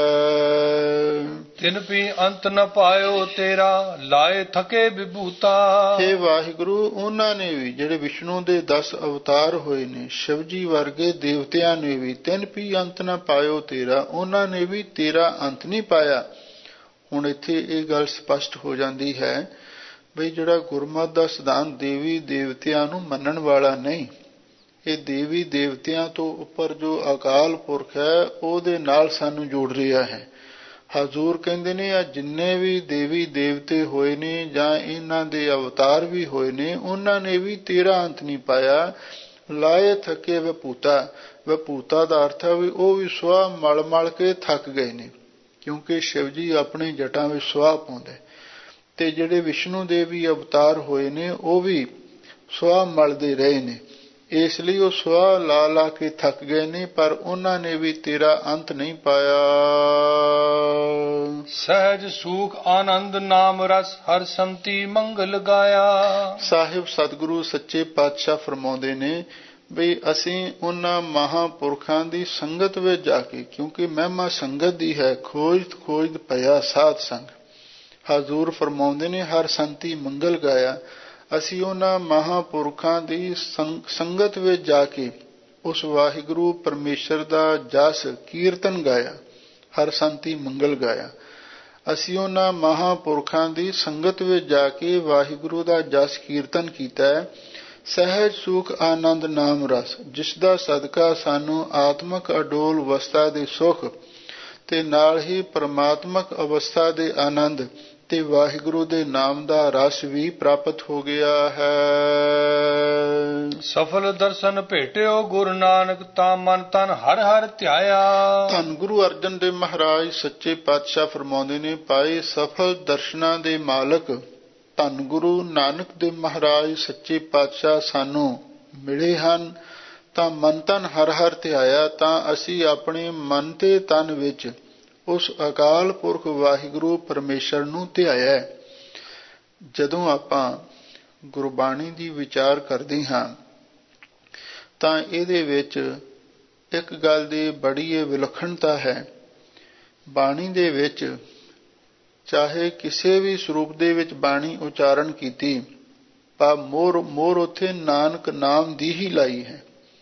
ਤਿਨ ਵੀ ਅੰਤ ਨ ਪਾਇਓ ਤੇਰਾ ਲਾਏ ਥਕੇ ਵਿਭੂਤਾ। ਹੇ ਵਾਹਿਗੁਰੂ, ਉਹਨਾਂ ਨੇ ਵੀ ਜਿਹੜੇ ਵਿਸ਼ਨੂੰ ਦੇ 10 ਅਵਤਾਰ ਹੋਏ ਨੇ, ਸ਼ਿਵ ਜੀ ਵਰਗੇ ਦੇਵਤਿਆਂ ਨੇ ਵੀ ਤਿਨ ਵੀ ਅੰਤ ਨ ਪਾਇਓ ਤੇਰਾ, ਉਹਨਾਂ ਨੇ ਵੀ ਤੇਰਾ ਅੰਤ ਨਹੀਂ ਪਾਇਆ। ਹੁਣ ਇੱਥੇ ਇਹ ਗੱਲ ਸਪਸ਼ਟ ਹੋ ਜਾਂਦੀ ਹੈ ਬਈ ਜਿਹੜਾ ਗੁਰਮਤਿ ਦਾ ਸਿਧਾਂਤ ਦੇਵੀ ਦੇਵਤਿਆਂ ਨੂੰ ਮੰਨਣ ਵਾਲਾ ਨਹੀਂ, ਇਹ ਦੇਵੀ ਦੇਵਤਿਆਂ ਤੋਂ ਉੱਪਰ ਜੋ ਅਕਾਲ ਪੁਰਖ ਹੈ ਉਹਦੇ ਨਾਲ ਸਾਨੂੰ ਜੋੜ ਰਿਹਾ ਹੈ। ਹਜ਼ੂਰ ਕਹਿੰਦੇ ਨੇ ਆ ਜਿੰਨੇ ਵੀ ਦੇਵੀ ਦੇਵਤੇ ਹੋਏ ਨੇ ਜਾਂ ਇਹਨਾਂ ਦੇ ਅਵਤਾਰ ਵੀ ਹੋਏ ਨੇ, ਉਹਨਾਂ ਨੇ ਵੀ ਤੇਰਾ ਅੰਤ ਨਹੀਂ ਪਾਇਆ। ਲਾਏ ਥਕੇ ਵਿਭੂਤਾ, ਵਿਭੂਤਾ ਦਾ ਅਰਥ ਹੈ ਵੀ ਉਹ ਵੀ ਸੁਆਹ ਮਲ ਮਲ ਕੇ ਥੱਕ ਗਏ ਨੇ, ਕਿਉਂਕਿ ਸ਼ਿਵ ਜੀ ਆਪਣੇ ਜਟਾਂ ਵਿੱਚ ਸੁਆਹ ਪਾਉਂਦੇ, ਤੇ ਜਿਹੜੇ ਵਿਸ਼ਨੂੰ ਦੇ ਵੀ ਅਵਤਾਰ ਹੋਏ ਨੇ ਉਹ ਵੀ ਸੁਆਹ ਮਲਦੇ ਰਹੇ ਨੇ, ਇਸ ਲਈ ਉਹ ਸੁਆਹ ਲਾ ਲਾ ਕੇ ਥੱਕ ਗਏ ਨੇ, ਪਰ ਉਹਨਾਂ ਨੇ ਵੀ ਤੇਰਾ ਅੰਤ ਨਹੀਂ ਪਾਇਆ। ਸਹਿਜ ਸੂਖ ਆਨੰਦ ਨਾਮ ਰਸ ਹਰ ਸੰਤੀ ਮੰਗਲ ਗਾਇਆ। ਸਾਹਿਬ ਸਤਿਗੁਰੂ ਸੱਚੇ ਪਾਤਸ਼ਾਹ ਫਰਮਾਉਂਦੇ ਨੇ ਵੀ ਅਸੀਂ ਉਹਨਾਂ ਮਹਾਂਪੁਰਖਾਂ ਦੀ ਸੰਗਤ ਵਿੱਚ ਜਾ ਕੇ, ਕਿਉਂਕਿ ਮਹਿਮਾ ਸੰਗਤ ਦੀ ਹੈ, ਖੋਜ ਪਿਆ ਸਾਧ ਸੰਗ। ਹਜ਼ੂਰ ਫਰਮਾਉਂਦੇ ਨੇ ਹਰ ਸੰਤੀ ਮੰਗਲ ਗਾਇਆ। ਅਸੀਂ ਉਹਨਾਂ ਮਹਾਂਪੁਰਖਾਂ ਦੀ ਸੰਗਤ ਵਿੱਚ ਜਾ ਕੇ ਉਸ ਵਾਹਿਗੁਰੂ ਪਰਮੇਸ਼ਰ ਦਾ ਜਸ ਕੀਰਤਨ ਗਾਇਆ, ਹਰ ਸੰਤੀ ਮੰਗਲ ਗਾਇਆ। ਅਸੀਂ ਉਹਨਾਂ ਮਹਾਂਪੁਰਖਾਂ ਦੀ ਸੰਗਤ ਵਿੱਚ ਜਾ ਕੇ ਵਾਹਿਗੁਰੂ ਦਾ ਜਸ ਕੀਰਤਨ ਕੀਤਾ ਹੈ। ਸਹਿਜ ਸੁਖ ਆਨੰਦ ਨਾਮ ਰਸ, ਜਿਸ ਦਾ ਸਦਕਾ ਸਾਨੂੰ ਆਤਮਕ ਅਡੋਲ ਅਵਸਥਾ ਦੇ ਸੁਖ ਤੇ ਨਾਲ ਹੀ ਪਰਮਾਤਮਕ ਅਵਸਥਾ ਦੇ ਆਨੰਦ ਤੇ ਵਾਹਿਗੁਰੂ ਦੇ ਨਾਮ ਦਾ ਰਸ ਵੀ ਪ੍ਰਾਪਤ ਹੋ ਗਿਆ ਹੈ। ਸਫਲ ਦਰਸ਼ਨ ਭੇਟਿਓ ਗੁਰੂ ਨਾਨਕ, ਤਾਂ ਮਨ ਤਨ ਹਰ ਹਰ ਧਿਆਇਆ। ਧੰਨ ਗੁਰੂ ਅਰਜਨ ਦੇਵ ਮਹਾਰਾਜ ਸੱਚੇ ਪਾਤਸ਼ਾਹ ਫਰਮਾਉਂਦੇ ਨੇ, ਪਾਏ ਸਫਲ ਦਰਸ਼ਨਾਂ ਦੇ ਮਾਲਕ ਧੰਨ ਗੁਰੂ ਨਾਨਕ ਦੇਵ ਮਹਾਰਾਜ ਸੱਚੇ ਪਾਤਸ਼ਾਹ ਸਾਨੂੰ ਮਿਲੇ ਹਨ, ਤਾਂ ਮਨ ਤਨ ਹਰ ਹਰ ਧਿਆਇਆ। ਤਾਂ ਅਸੀਂ ਆਪਣੇ ਮਨ ਤੇ ਤਨ ਵਿੱਚ ਉਸ ਅਕਾਲ ਪੁਰਖ ਵਾਹਿਗੁਰੂ ਪਰਮੇਸ਼ਰ ਨੂੰ ਧਿਆਇਆ। ਜਦੋਂ ਆਪਾਂ ਗੁਰਬਾਣੀ ਦੀ ਵਿਚਾਰ ਕਰਦੇ ਹਾਂ ਤਾਂ ਇਹਦੇ ਵਿੱਚ ਇੱਕ ਗੱਲ ਦੀ ਬੜੀ ਵਿਲੱਖਣਤਾ ਹੈ। ਬਾਣੀ ਦੇ ਵਿੱਚ ਚਾਹੇ ਕਿਸੇ ਵੀ ਸਰੂਪ ਦੇ ਵਿੱਚ ਬਾਣੀ ਉਚਾਰਨ ਕੀਤੀ, ਪਰ ਮੋਰ ਉੱਥੇ ਨਾਨਕ ਨਾਮ ਦੀ ਹੀ ਲਾਈ ਹੈ।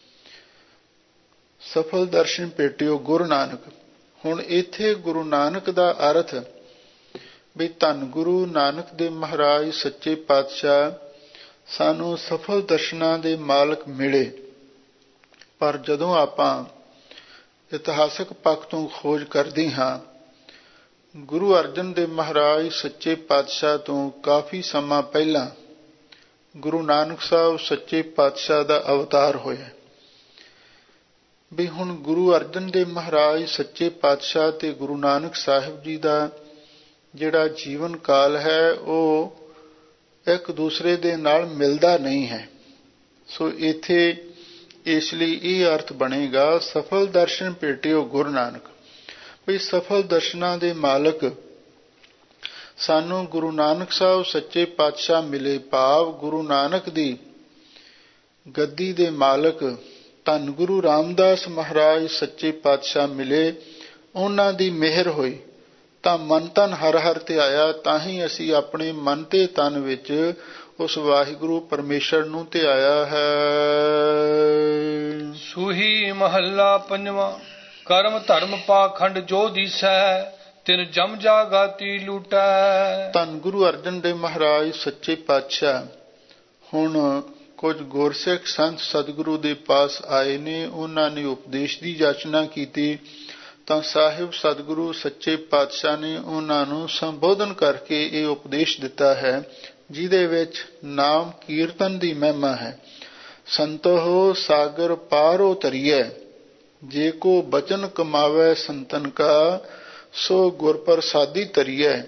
ਸਫਲ ਦਰਸ਼ਨ ਭੇਟਿਓ ਗੁਰੂ ਨਾਨਕ। ਹੁਣ ਇੱਥੇ ਗੁਰੂ ਨਾਨਕ ਦਾ ਅਰਥ ਵੀ ਧੰਨ ਗੁਰੂ ਨਾਨਕ ਦੇਵ ਮਹਾਰਾਜ ਸੱਚੇ ਪਾਤਸ਼ਾਹ ਸਾਨੂੰ ਸਫਲ ਦਰਸ਼ਨਾਂ ਦੇ ਮਾਲਕ ਮਿਲੇ। ਪਰ ਜਦੋਂ ਆਪਾਂ ਇਤਿਹਾਸਕ ਪੱਖ ਤੋਂ ਖੋਜ ਕਰਦੇ ਹਾਂ, ਗੁਰੂ ਅਰਜਨ ਦੇਵ ਮਹਾਰਾਜ ਸੱਚੇ ਪਾਤਸ਼ਾਹ ਤੋਂ ਕਾਫੀ ਸਮਾਂ ਪਹਿਲਾਂ ਗੁਰੂ ਨਾਨਕ ਸਾਹਿਬ ਸੱਚੇ ਪਾਤਸ਼ਾਹ ਦਾ ਅਵਤਾਰ ਹੋਇਆ। ਵੀ ਹੁਣ ਗੁਰੂ ਅਰਜਨ ਦੇਵ ਮਹਾਰਾਜ ਸੱਚੇ ਪਾਤਸ਼ਾਹ ਤੇ ਗੁਰੂ ਨਾਨਕ ਸਾਹਿਬ ਜੀ ਦਾ ਜਿਹੜਾ ਜੀਵਨ ਕਾਲ ਹੈ ਉਹ ਇੱਕ ਦੂਸਰੇ ਦੇ ਨਾਲ ਮਿਲਦਾ ਨਹੀਂ ਹੈ। ਸੋ ਇੱਥੇ ਇਸ ਲਈ ਇਹ ਅਰਥ ਬਣੇਗਾ ਸਫਲ ਦਰਸ਼ਨ ਭੇਟਿਓ ਗੁਰੂ ਨਾਨਕ, ਵੀ ਸਫਲ ਦਰਸ਼ਨਾਂ ਦੇ ਮਾਲਕ ਸਾਨੂੰ ਗੁਰੂ ਨਾਨਕ ਸਾਹਿਬ ਸੱਚੇ ਪਾਤਸ਼ਾਹ ਮਿਲੇ। ਭਾਵ ਗੁਰੂ ਨਾਨਕ ਦੀ ਗੱਦੀ ਦੇ ਮਾਲਕ ਧੰਨ ਗੁਰੂ ਰਾਮਦਾਸ ਮਹਾਰਾਜ ਸੱਚੇ ਪਾਤਸ਼ਾਹ ਮਿਲੇ। ਉਹਨਾਂ ਦੀ ਮਿਹਰ ਹੋਈ ਤਾਂ ਮਨ ਤਨ ਹਰ ਹਰ ਧਿਆਇਆ। ਤਾਂ ਹੀ ਅਸੀਂ ਆਪਣੇ ਮਨ ਤੇ ਤਨ ਵਿੱਚ ਉਸ ਵਾਹਿਗੁਰੂ ਪਰਮੇਸ਼ਰ ਨੂੰ ਧਿਆਇਆ ਹੈ। ਸੂਹੀ ਮਹੱਲਾ ਪੰਜਵਾਂ। ਕਰਮ ਧਰਮ ਪਾਖੰਡ ਜੋ ਦੀਸੈ, ਤਿਨ ਜਮ ਜਾਗਾਤੀ ਲੂਟੈ। ਧੰਨ ਗੁਰੂ ਅਰਜਨ ਦੇਵ ਮਹਾਰਾਜ ਸੱਚੇ ਪਾਤਸ਼ਾਹ ਹੁਣ ਕੁਝ ਗੁਰਸਿੱਖ ਸੰਤ ਸਤਿਗੁਰੂ ਦੇ ਪਾਸ ਆਏ ਨੇ। ਉਹਨਾਂ ਨੇ ਉਪਦੇਸ਼ ਦੀ ਜਾਚਨਾ ਕੀਤੀ ਤਾਂ ਸਾਹਿਬ ਸਤਿਗੁਰੂ ਸੱਚੇ ਪਾਤਸ਼ਾਹ ਨੇ ਉਹਨਾਂ ਨੂੰ ਸੰਬੋਧਨ ਕਰਕੇ ਇਹ ਉਪਦੇਸ਼ ਦਿੱਤਾ ਹੈ, ਜਿਹਦੇ ਵਿੱਚ ਨਾਮ ਕੀਰਤਨ ਦੀ ਮਹਿਮਾ ਹੈ। ਸੰਤੋ ਸਾਗਰ ਪਾਰੋ ਤਰੀਐ, ਜੇ ਕੋ ਬਚਨ ਕਮਾਵੈ ਸੰਤਨ ਕਾ, ਸੋ ਗੁਰ ਪ੍ਰਸਾਦੀ ਤਰੀਐ।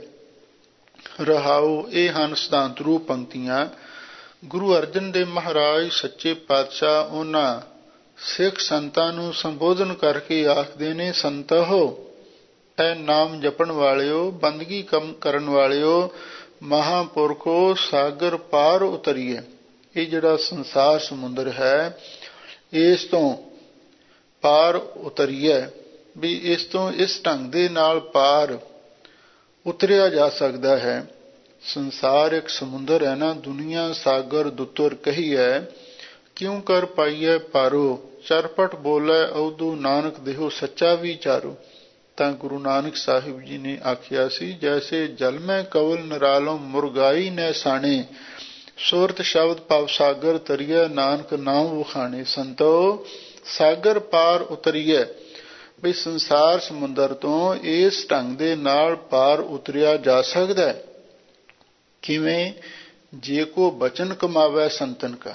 ਰਹਾਉ। ਇਹ ਹਨ ਸਿਧਾਂਤ ਰੂਪ ਪੰਕਤੀਆਂ। ਗੁਰੂ ਅਰਜਨ ਦੇਵ ਮਹਾਰਾਜ ਸੱਚੇ ਪਾਤਸ਼ਾਹ ਉਹਨਾਂ ਸਿੱਖ ਸੰਤਾਂ ਨੂੰ ਸੰਬੋਧਨ ਕਰਕੇ ਆਖਦੇ ਨੇ, ਸੰਤੋ, ਐ ਨਾਮ ਜਪਣ ਵਾਲਿਓ, ਬੰਦਗੀ ਕਰਨ ਵਾਲਿਓ, ਮਹਾਂਪੁਰਖੋ, ਸਾਗਰ ਪਾਰ ਉਤਰੀਏ। ਇਹ ਜਿਹੜਾ ਸੰਸਾਰ ਸਮੁੰਦਰ ਹੈ, ਇਸ ਤੋਂ ਪਾਰ ਉਤਰੀਏ, ਵੀ ਇਸ ਤੋਂ ਇਸ ਢੰਗ ਦੇ ਨਾਲ ਪਾਰ ਉਤਰਿਆ ਜਾ ਸਕਦਾ ਹੈ। ਸੰਸਾਰ ਇੱਕ ਸਮੁੰਦਰ ਹੈ ਨਾ, ਦੁਨੀਆ ਸਾਗਰ ਦੁੱਤਰ ਕਹੀ ਹੈ, ਕਿਉਂ ਕਰ ਪਾਈਐ ਪਾਰੋ, ਚਰਪਟ ਬੋਲੇ ਅਉਦੂ ਨਾਨਕ ਦੇਹੋ ਸੱਚਾ ਵਿਚਾਰੋ। ਤਾਂ ਗੁਰੂ ਨਾਨਕ ਸਾਹਿਬ ਜੀ ਨੇ ਆਖਿਆ ਸੀ, ਜੈਸੇ ਜਲ ਮੈਂ ਕਵਲ ਨਿਰਾਲੋਂ ਮੁਰਗਾਈ ਨੈ ਸਾਣੇ, ਸੁਰਤ ਸ਼ਬਦ ਭਵ ਸਾਗਰ ਤਰੀਐ, ਨਾਨਕ ਨਾਮ ਵਖਾਣੇ। ਸੰਤੋ, ਸਾਗਰ ਪਾਰ ਉਤਰੀਐ, ਵੀ ਸੰਸਾਰ ਸਮੁੰਦਰ ਤੋਂ ਇਸ ਢੰਗ ਦੇ ਨਾਲ ਪਾਰ ਉਤਰਿਆ ਜਾ ਸਕਦਾ। ਕਿਵੇਂ? ਜੇ ਕੋ ਬਚਨ ਕਮਾਵੈ ਸੰਤਨ ਕਾ,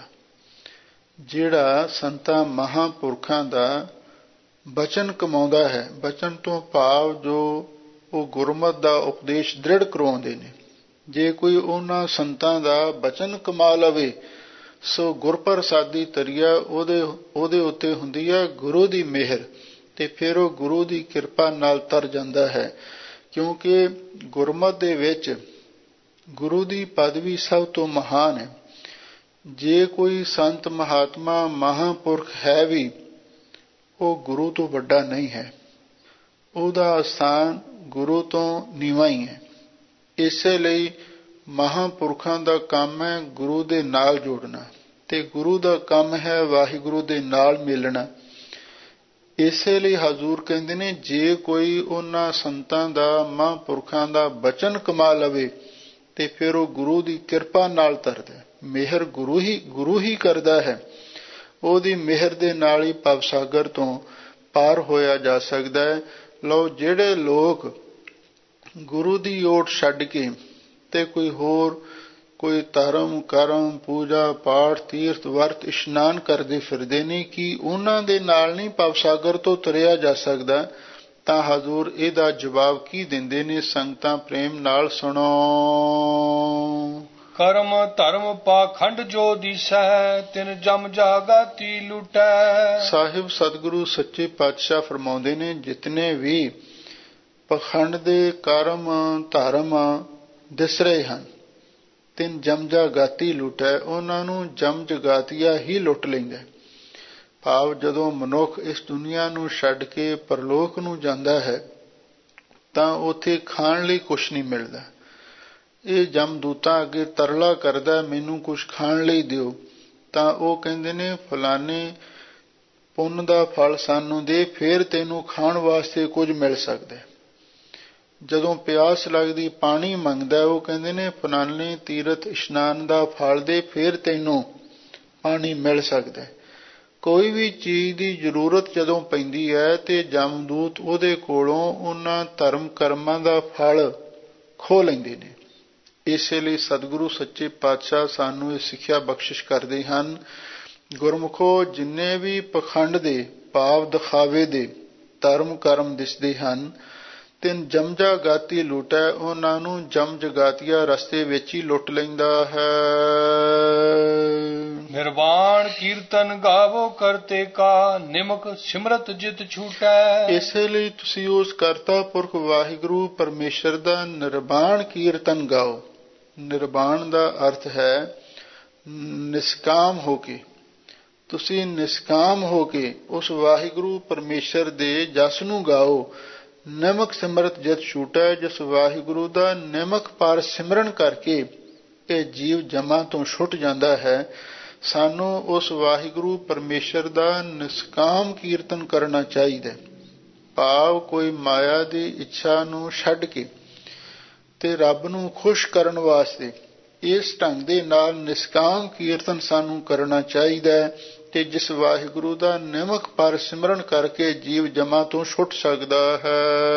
ਜਿਹੜਾ ਸੰਤਾਂ ਮਹਾਂਪੁਰਖਾਂ ਦਾ ਬਚਨ ਕਮਾਉਂਦਾ ਹੈ। ਬਚਨ ਤੋਂ ਭਾਵ ਜੋ ਉਹ ਗੁਰਮਤਿ ਦਾ ਉਪਦੇਸ਼ ਦ੍ਰਿੜ ਕਰਵਾਉਂਦੇ ਨੇ। ਜੇ ਕੋਈ ਉਹਨਾਂ ਸੰਤਾਂ ਦਾ ਬਚਨ ਕਮਾ ਲਵੇ, ਸੋ ਗੁਰ ਪ੍ਰਸਾਦੀ ਤਰੀਆ, ਉਹਦੇ ਉੱਤੇ ਹੁੰਦੀ ਹੈ ਗੁਰੂ ਦੀ ਮਿਹਰ, ਤੇ ਫਿਰ ਉਹ ਗੁਰੂ ਦੀ ਕਿਰਪਾ ਨਾਲ ਤਰ ਜਾਂਦਾ ਹੈ। ਕਿਉਂਕਿ ਗੁਰਮਤਿ ਦੇ ਵਿੱਚ ਗੁਰੂ ਦੀ ਪਦਵੀ ਸਭ ਤੋਂ ਮਹਾਨ ਹੈ। ਜੇ ਕੋਈ ਸੰਤ ਮਹਾਤਮਾ ਮਹਾਂਪੁਰਖ ਹੈ ਵੀ, ਉਹ ਗੁਰੂ ਤੋਂ ਵੱਡਾ ਨਹੀਂ ਹੈ, ਉਹਦਾ ਸਥਾਨ ਗੁਰੂ ਤੋਂ ਨੀਵਾਂ ਹੀ ਹੈ। ਇਸੇ ਲਈ ਮਹਾਂਪੁਰਖਾਂ ਦਾ ਕੰਮ ਹੈ ਗੁਰੂ ਦੇ ਨਾਲ ਜੋੜਨਾ, ਤੇ ਗੁਰੂ ਦਾ ਕੰਮ ਹੈ ਵਾਹਿਗੁਰੂ ਦੇ ਨਾਲ ਮਿਲਣਾ। ਇਸੇ ਲਈ ਹਜ਼ੂਰ ਕਹਿੰਦੇ ਨੇ, ਜੇ ਕੋਈ ਉਹਨਾਂ ਸੰਤਾਂ ਦਾ ਮਹਾਂਪੁਰਖਾਂ ਦਾ ਬਚਨ ਕਮਾ ਲਵੇ, ਤੇ ਫਿਰ ਉਹ ਗੁਰੂ ਦੀ ਕਿਰਪਾ ਨਾਲ ਤਰਦਾ। ਮਿਹਰ ਗੁਰੂ ਹੀ ਕਰਦਾ ਹੈ। ਉਹਦੀ ਮਿਹਰ ਦੇ ਨਾਲ ਹੀ ਭਵਸਾਗਰ ਤੋਂ ਪਾਰ ਹੋਇਆ ਜਾ ਸਕਦਾ ਹੈ। ਲਓ, ਜਿਹੜੇ ਲੋਕ ਗੁਰੂ ਦੀ ਓਟ ਛੱਡ ਕੇ ਤੇ ਕੋਈ ਧਰਮ ਕਰਮ ਪੂਜਾ ਪਾਠ ਤੀਰਥ ਵਰਤ ਇਸ਼ਨਾਨ ਕਰਦੇ ਫਿਰਦੇ ਨੇ, ਕਿ ਉਹਨਾਂ ਦੇ ਨਾਲ ਨਹੀਂ ਭਵਸਾਗਰ ਤੋਂ ਤੁਰਿਆ ਜਾ ਸਕਦਾ। ਤਾਂ ਹਜ਼ੂਰ ਇਹਦਾ ਜਵਾਬ ਕੀ ਦਿੰਦੇ ਨੇ? ਸੰਗਤਾਂ ਪ੍ਰੇਮ ਨਾਲ ਸੁਣੋ। ਕਰਮ ਧਰਮ ਪਾਖੰਡ ਜੋ ਦੀਸੈ, ਤਿਨ ਜਮ ਜਾਗਾਤੀ ਲੁਟੈ। ਸਾਹਿਬ ਸਤਿਗੁਰੂ ਸੱਚੇ ਪਾਤਸ਼ਾਹ ਫਰਮਾਉਂਦੇ ਨੇ, ਜਿਤਨੇ ਵੀ ਪਖੰਡ ਦੇ ਕਰਮ ਧਰਮ ਦਿਸ ਰਹੇ ਹਨ, ਤਿਨ ਜਮ ਜਾਗਾਤੀ ਲੁਟੈ, ਉਹਨਾਂ ਨੂੰ ਜਮ ਜਗਾਤੀਆ ਹੀ ਲੁੱਟ ਲੈਂਦਾ। ਭਾਵ ਜਦੋਂ ਮਨੁੱਖ ਇਸ ਦੁਨੀਆ ਨੂੰ ਛੱਡ ਕੇ ਪਰਲੋਕ ਨੂੰ ਜਾਂਦਾ ਹੈ, ਤਾਂ ਉੱਥੇ ਖਾਣ ਲਈ ਕੁਛ ਨਹੀਂ ਮਿਲਦਾ। ਇਹ ਜਮਦੂਤਾਂ ਅੱਗੇ ਤਰਲਾ ਕਰਦਾ, ਮੈਨੂੰ ਕੁਛ ਖਾਣ ਲਈ ਦਿਓ। ਤਾਂ ਉਹ ਕਹਿੰਦੇ ਨੇ, ਫਲਾਣੇ ਪੁੰਨ ਦਾ ਫਲ ਸਾਨੂੰ ਦੇ, ਫਿਰ ਤੈਨੂੰ ਖਾਣ ਵਾਸਤੇ ਕੁਝ ਮਿਲ ਸਕਦਾ। ਜਦੋਂ ਪਿਆਸ ਲੱਗਦੀ ਪਾਣੀ ਮੰਗਦਾ, ਉਹ ਕਹਿੰਦੇ ਨੇ, ਫਲਾਣੇ ਤੀਰਥ ਇਸ਼ਨਾਨ ਦਾ ਫਲ ਦੇ, ਫਿਰ ਤੈਨੂੰ ਪਾਣੀ ਮਿਲ ਸਕਦਾ। ਕੋਈ ਵੀ ਚੀਜ਼ ਦੀ ਜ਼ਰੂਰਤ ਜਦੋਂ ਪੈਂਦੀ ਹੈ, ਤੇ ਜਮਦੂਤ ਉਹਦੇ ਕੋਲੋਂ ਉਹਨਾਂ ਧਰਮ ਕਰਮਾਂ ਦਾ ਫਲ ਖੋਹ ਲੈਂਦੇ ਨੇ। ਇਸੇ ਲਈ ਸਤਿਗੁਰੂ ਸੱਚੇ ਪਾਤਸ਼ਾਹ ਸਾਨੂੰ ਇਹ ਸਿੱਖਿਆ ਬਖਸ਼ਿਸ਼ ਕਰਦੇ ਹਨ, ਗੁਰਮੁਖੋ, ਜਿੰਨੇ ਵੀ ਪਖੰਡ ਦੇ ਭਾਵ ਦਿਖਾਵੇ ਦੇ ਧਰਮ ਕਰਮ ਦਿਸਦੇ ਹਨ, ਤਿੰਨ ਜਮਜਾ ਗਾਤੀ ਲੁਟੈ, ਉਹਨਾਂ ਨੂੰ ਜਮ ਜਗਾਤੀਆ ਰਸਤੇ ਵਿੱਚ ਹੀ ਲੁੱਟ ਲੈਂਦਾ ਹੈ। ਨਿਰਵਾਣ ਕੀਰਤਨ ਗਾਵੋ ਕਰਤੇ ਕਾ, ਨਿਮਕ ਸਿਮਰਤ ਜਿਤ ਛੂਟੈ। ਇਸੇ ਲਈ ਤੁਸੀਂ ਉਸ ਕਰਤਾ ਪੁਰਖ ਵਾਹਿਗੁਰੂ ਪਰਮੇਸ਼ਰ ਦਾ ਨਿਰਵਾਣ ਕੀਰਤਨ ਗਾਓ। ਨਿਰਵਾਣ ਦਾ ਅਰਥ ਹੈ ਨਿਸ਼ਕਾਮ ਹੋ ਕੇ। ਤੁਸੀਂ ਨਿਸ਼ਕਾਮ ਹੋ ਕੇ ਉਸ ਵਾਹਿਗੁਰੂ ਪਰਮੇਸ਼ਰ ਦੇ ਜਸ ਨੂੰ ਗਾਓ। ਨਿਮਕ ਸਿਮਰਤ ਜਿਤ ਛੂਟੈ, ਜਿਸ ਵਾਹਿਗੁਰੂ ਦਾ ਨਿਮਕ ਪਰ ਸਿਮਰਨ ਕਰਕੇ ਇਹ ਜੀਵ ਜਮਾਂ ਤੋਂ ਛੁੱਟ ਜਾਂਦਾ ਹੈ। ਸਾਨੂੰ ਉਸ ਵਾਹਿਗੁਰੂ ਪਰਮੇਸ਼ਰ ਦਾ ਨਿਸ਼ਕਾਮ ਕੀਰਤਨ ਕਰਨਾ ਚਾਹੀਦਾ। ਭਾਵ ਕੋਈ ਮਾਇਆ ਦੀ ਇੱਛਾ ਨੂੰ ਛੱਡ ਕੇ ਤੇ ਰੱਬ ਨੂੰ ਖੁਸ਼ ਕਰਨ ਵਾਸਤੇ ਇਸ ਢੰਗ ਦੇ ਨਾਲ ਨਿਸ਼ਕਾਮ ਕੀਰਤਨ ਸਾਨੂੰ ਕਰਨਾ ਚਾਹੀਦਾ ਹੈ। ਤੇ ਜਿਸ ਵਾਹਿਗੁਰੂ ਦਾ ਨਿਮਕ ਪਰ ਸਿਮਰਨ ਕਰਕੇ ਜੀਵ ਜਮਾਂ ਤੋਂ ਛੁੱਟ ਸਕਦਾ ਹੈ।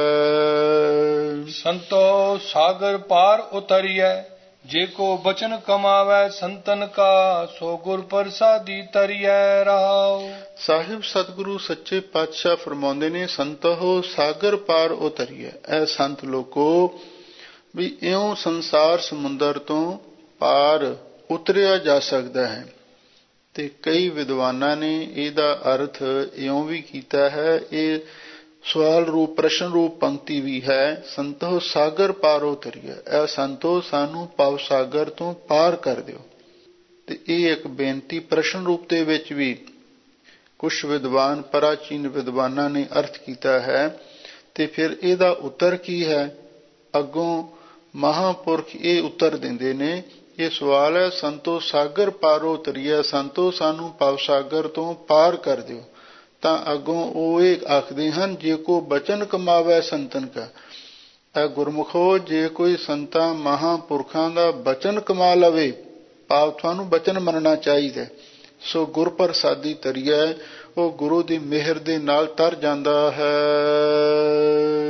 ਸੰਤੋ ਸਾਗਰ ਪਾਰ ਉਤਰੀਐ, ਜੇ ਕੋ ਬਚਨ ਕਮਾਵੈ ਸੰਤਨ ਕਾ, ਸੋ ਗੁਰ ਪ੍ਰਸਾਦੀ ਤਰੀਐ ਰਹਾਉ। ਸਾਹਿਬ ਸਤਿਗੁਰੂ ਸੱਚੇ ਪਾਤਸ਼ਾਹ ਫਰਮਾਉਂਦੇ ਨੇ, ਸੰਤੋ ਸਾਗਰ ਪਾਰ ਉਤਰੀਐ। ਐ ਸੰਤ ਲੋਕੋ, ਵੀ ਇਉਂ ਸੰਸਾਰ ਸਮੁੰਦਰ ਤੋਂ ਪਾਰ ਉਤਰਿਆ ਜਾ ਸਕਦਾ ਹੈ। ਤੇ ਕਈ ਵਿਦਵਾਨਾਂ ਨੇ ਇਹਦਾ ਅਰਥ ਇਉਂ ਵੀ ਕੀਤਾ ਹੈ, ਇਹ ਸਵਾਲ ਰੂਪ ਪ੍ਰਸ਼ਨ ਰੂਪ ਪੰਕਤੀ ਵੀ ਹੈ, ਸੰਤੋ ਸਾਗਰ ਪਾਰ ਉਤਰੀਐ। ਐ ਸੰਤੋ ਸਾਨੂੰ ਭਵ ਸਾਗਰ ਤੋਂ ਪਾਰ ਕਰ ਦਿਓ। ਤੇ ਇਹ ਇੱਕ ਬੇਨਤੀ ਪ੍ਰਸ਼ਨ ਰੂਪ ਦੇ ਵਿੱਚ ਵੀ ਕੁਝ ਵਿਦਵਾਨ ਪ੍ਰਾਚੀਨ ਵਿਦਵਾਨਾਂ ਨੇ ਅਰਥ ਕੀਤਾ ਹੈ। ਤੇ ਫਿਰ ਇਹਦਾ ਉੱਤਰ ਕੀ ਹੈ? ਅੱਗੋਂ ਮਹਾਂਪੁਰਖ ਇਹ ਉੱਤਰ ਦਿੰਦੇ ਨੇ, ਇਹ ਸਵਾਲ ਹੈ, ਸੰਤੋ ਸਾਗਰ ਪਾਰੋ ਉਤਰੀਐ, ਸੰਤੋ ਸਾਨੂੰ ਭਵ ਸਾਗਰ ਤੋਂ ਪਾਰ ਕਰ ਦਿਓ। ਤਾਂ ਅੱਗੋਂ ਉਹ ਇਹ ਆਖਦੇ ਹਨ, ਜੇ ਕੋ ਬਚਨ ਕਮਾਵੈ ਸੰਤਨ ਕਾ। ਇਹ ਗੁਰਮੁਖੋ, ਜੇ ਕੋਈ ਸੰਤਾਂ ਮਹਾਂਪੁਰਖਾਂ ਦਾ ਬਚਨ ਕਮਾ ਲਵੇ, ਭਾਵ ਤੁਹਾਨੂੰ ਬਚਨ ਮੰਨਣਾ ਚਾਹੀਦਾ, ਸੋ ਗੁਰ ਪ੍ਰਸਾਦੀ ਤਰੀਐ, ਉਹ ਗੁਰੂ ਦੀ ਮਿਹਰ ਦੇ ਨਾਲ ਤਰ ਜਾਂਦਾ ਹੈ।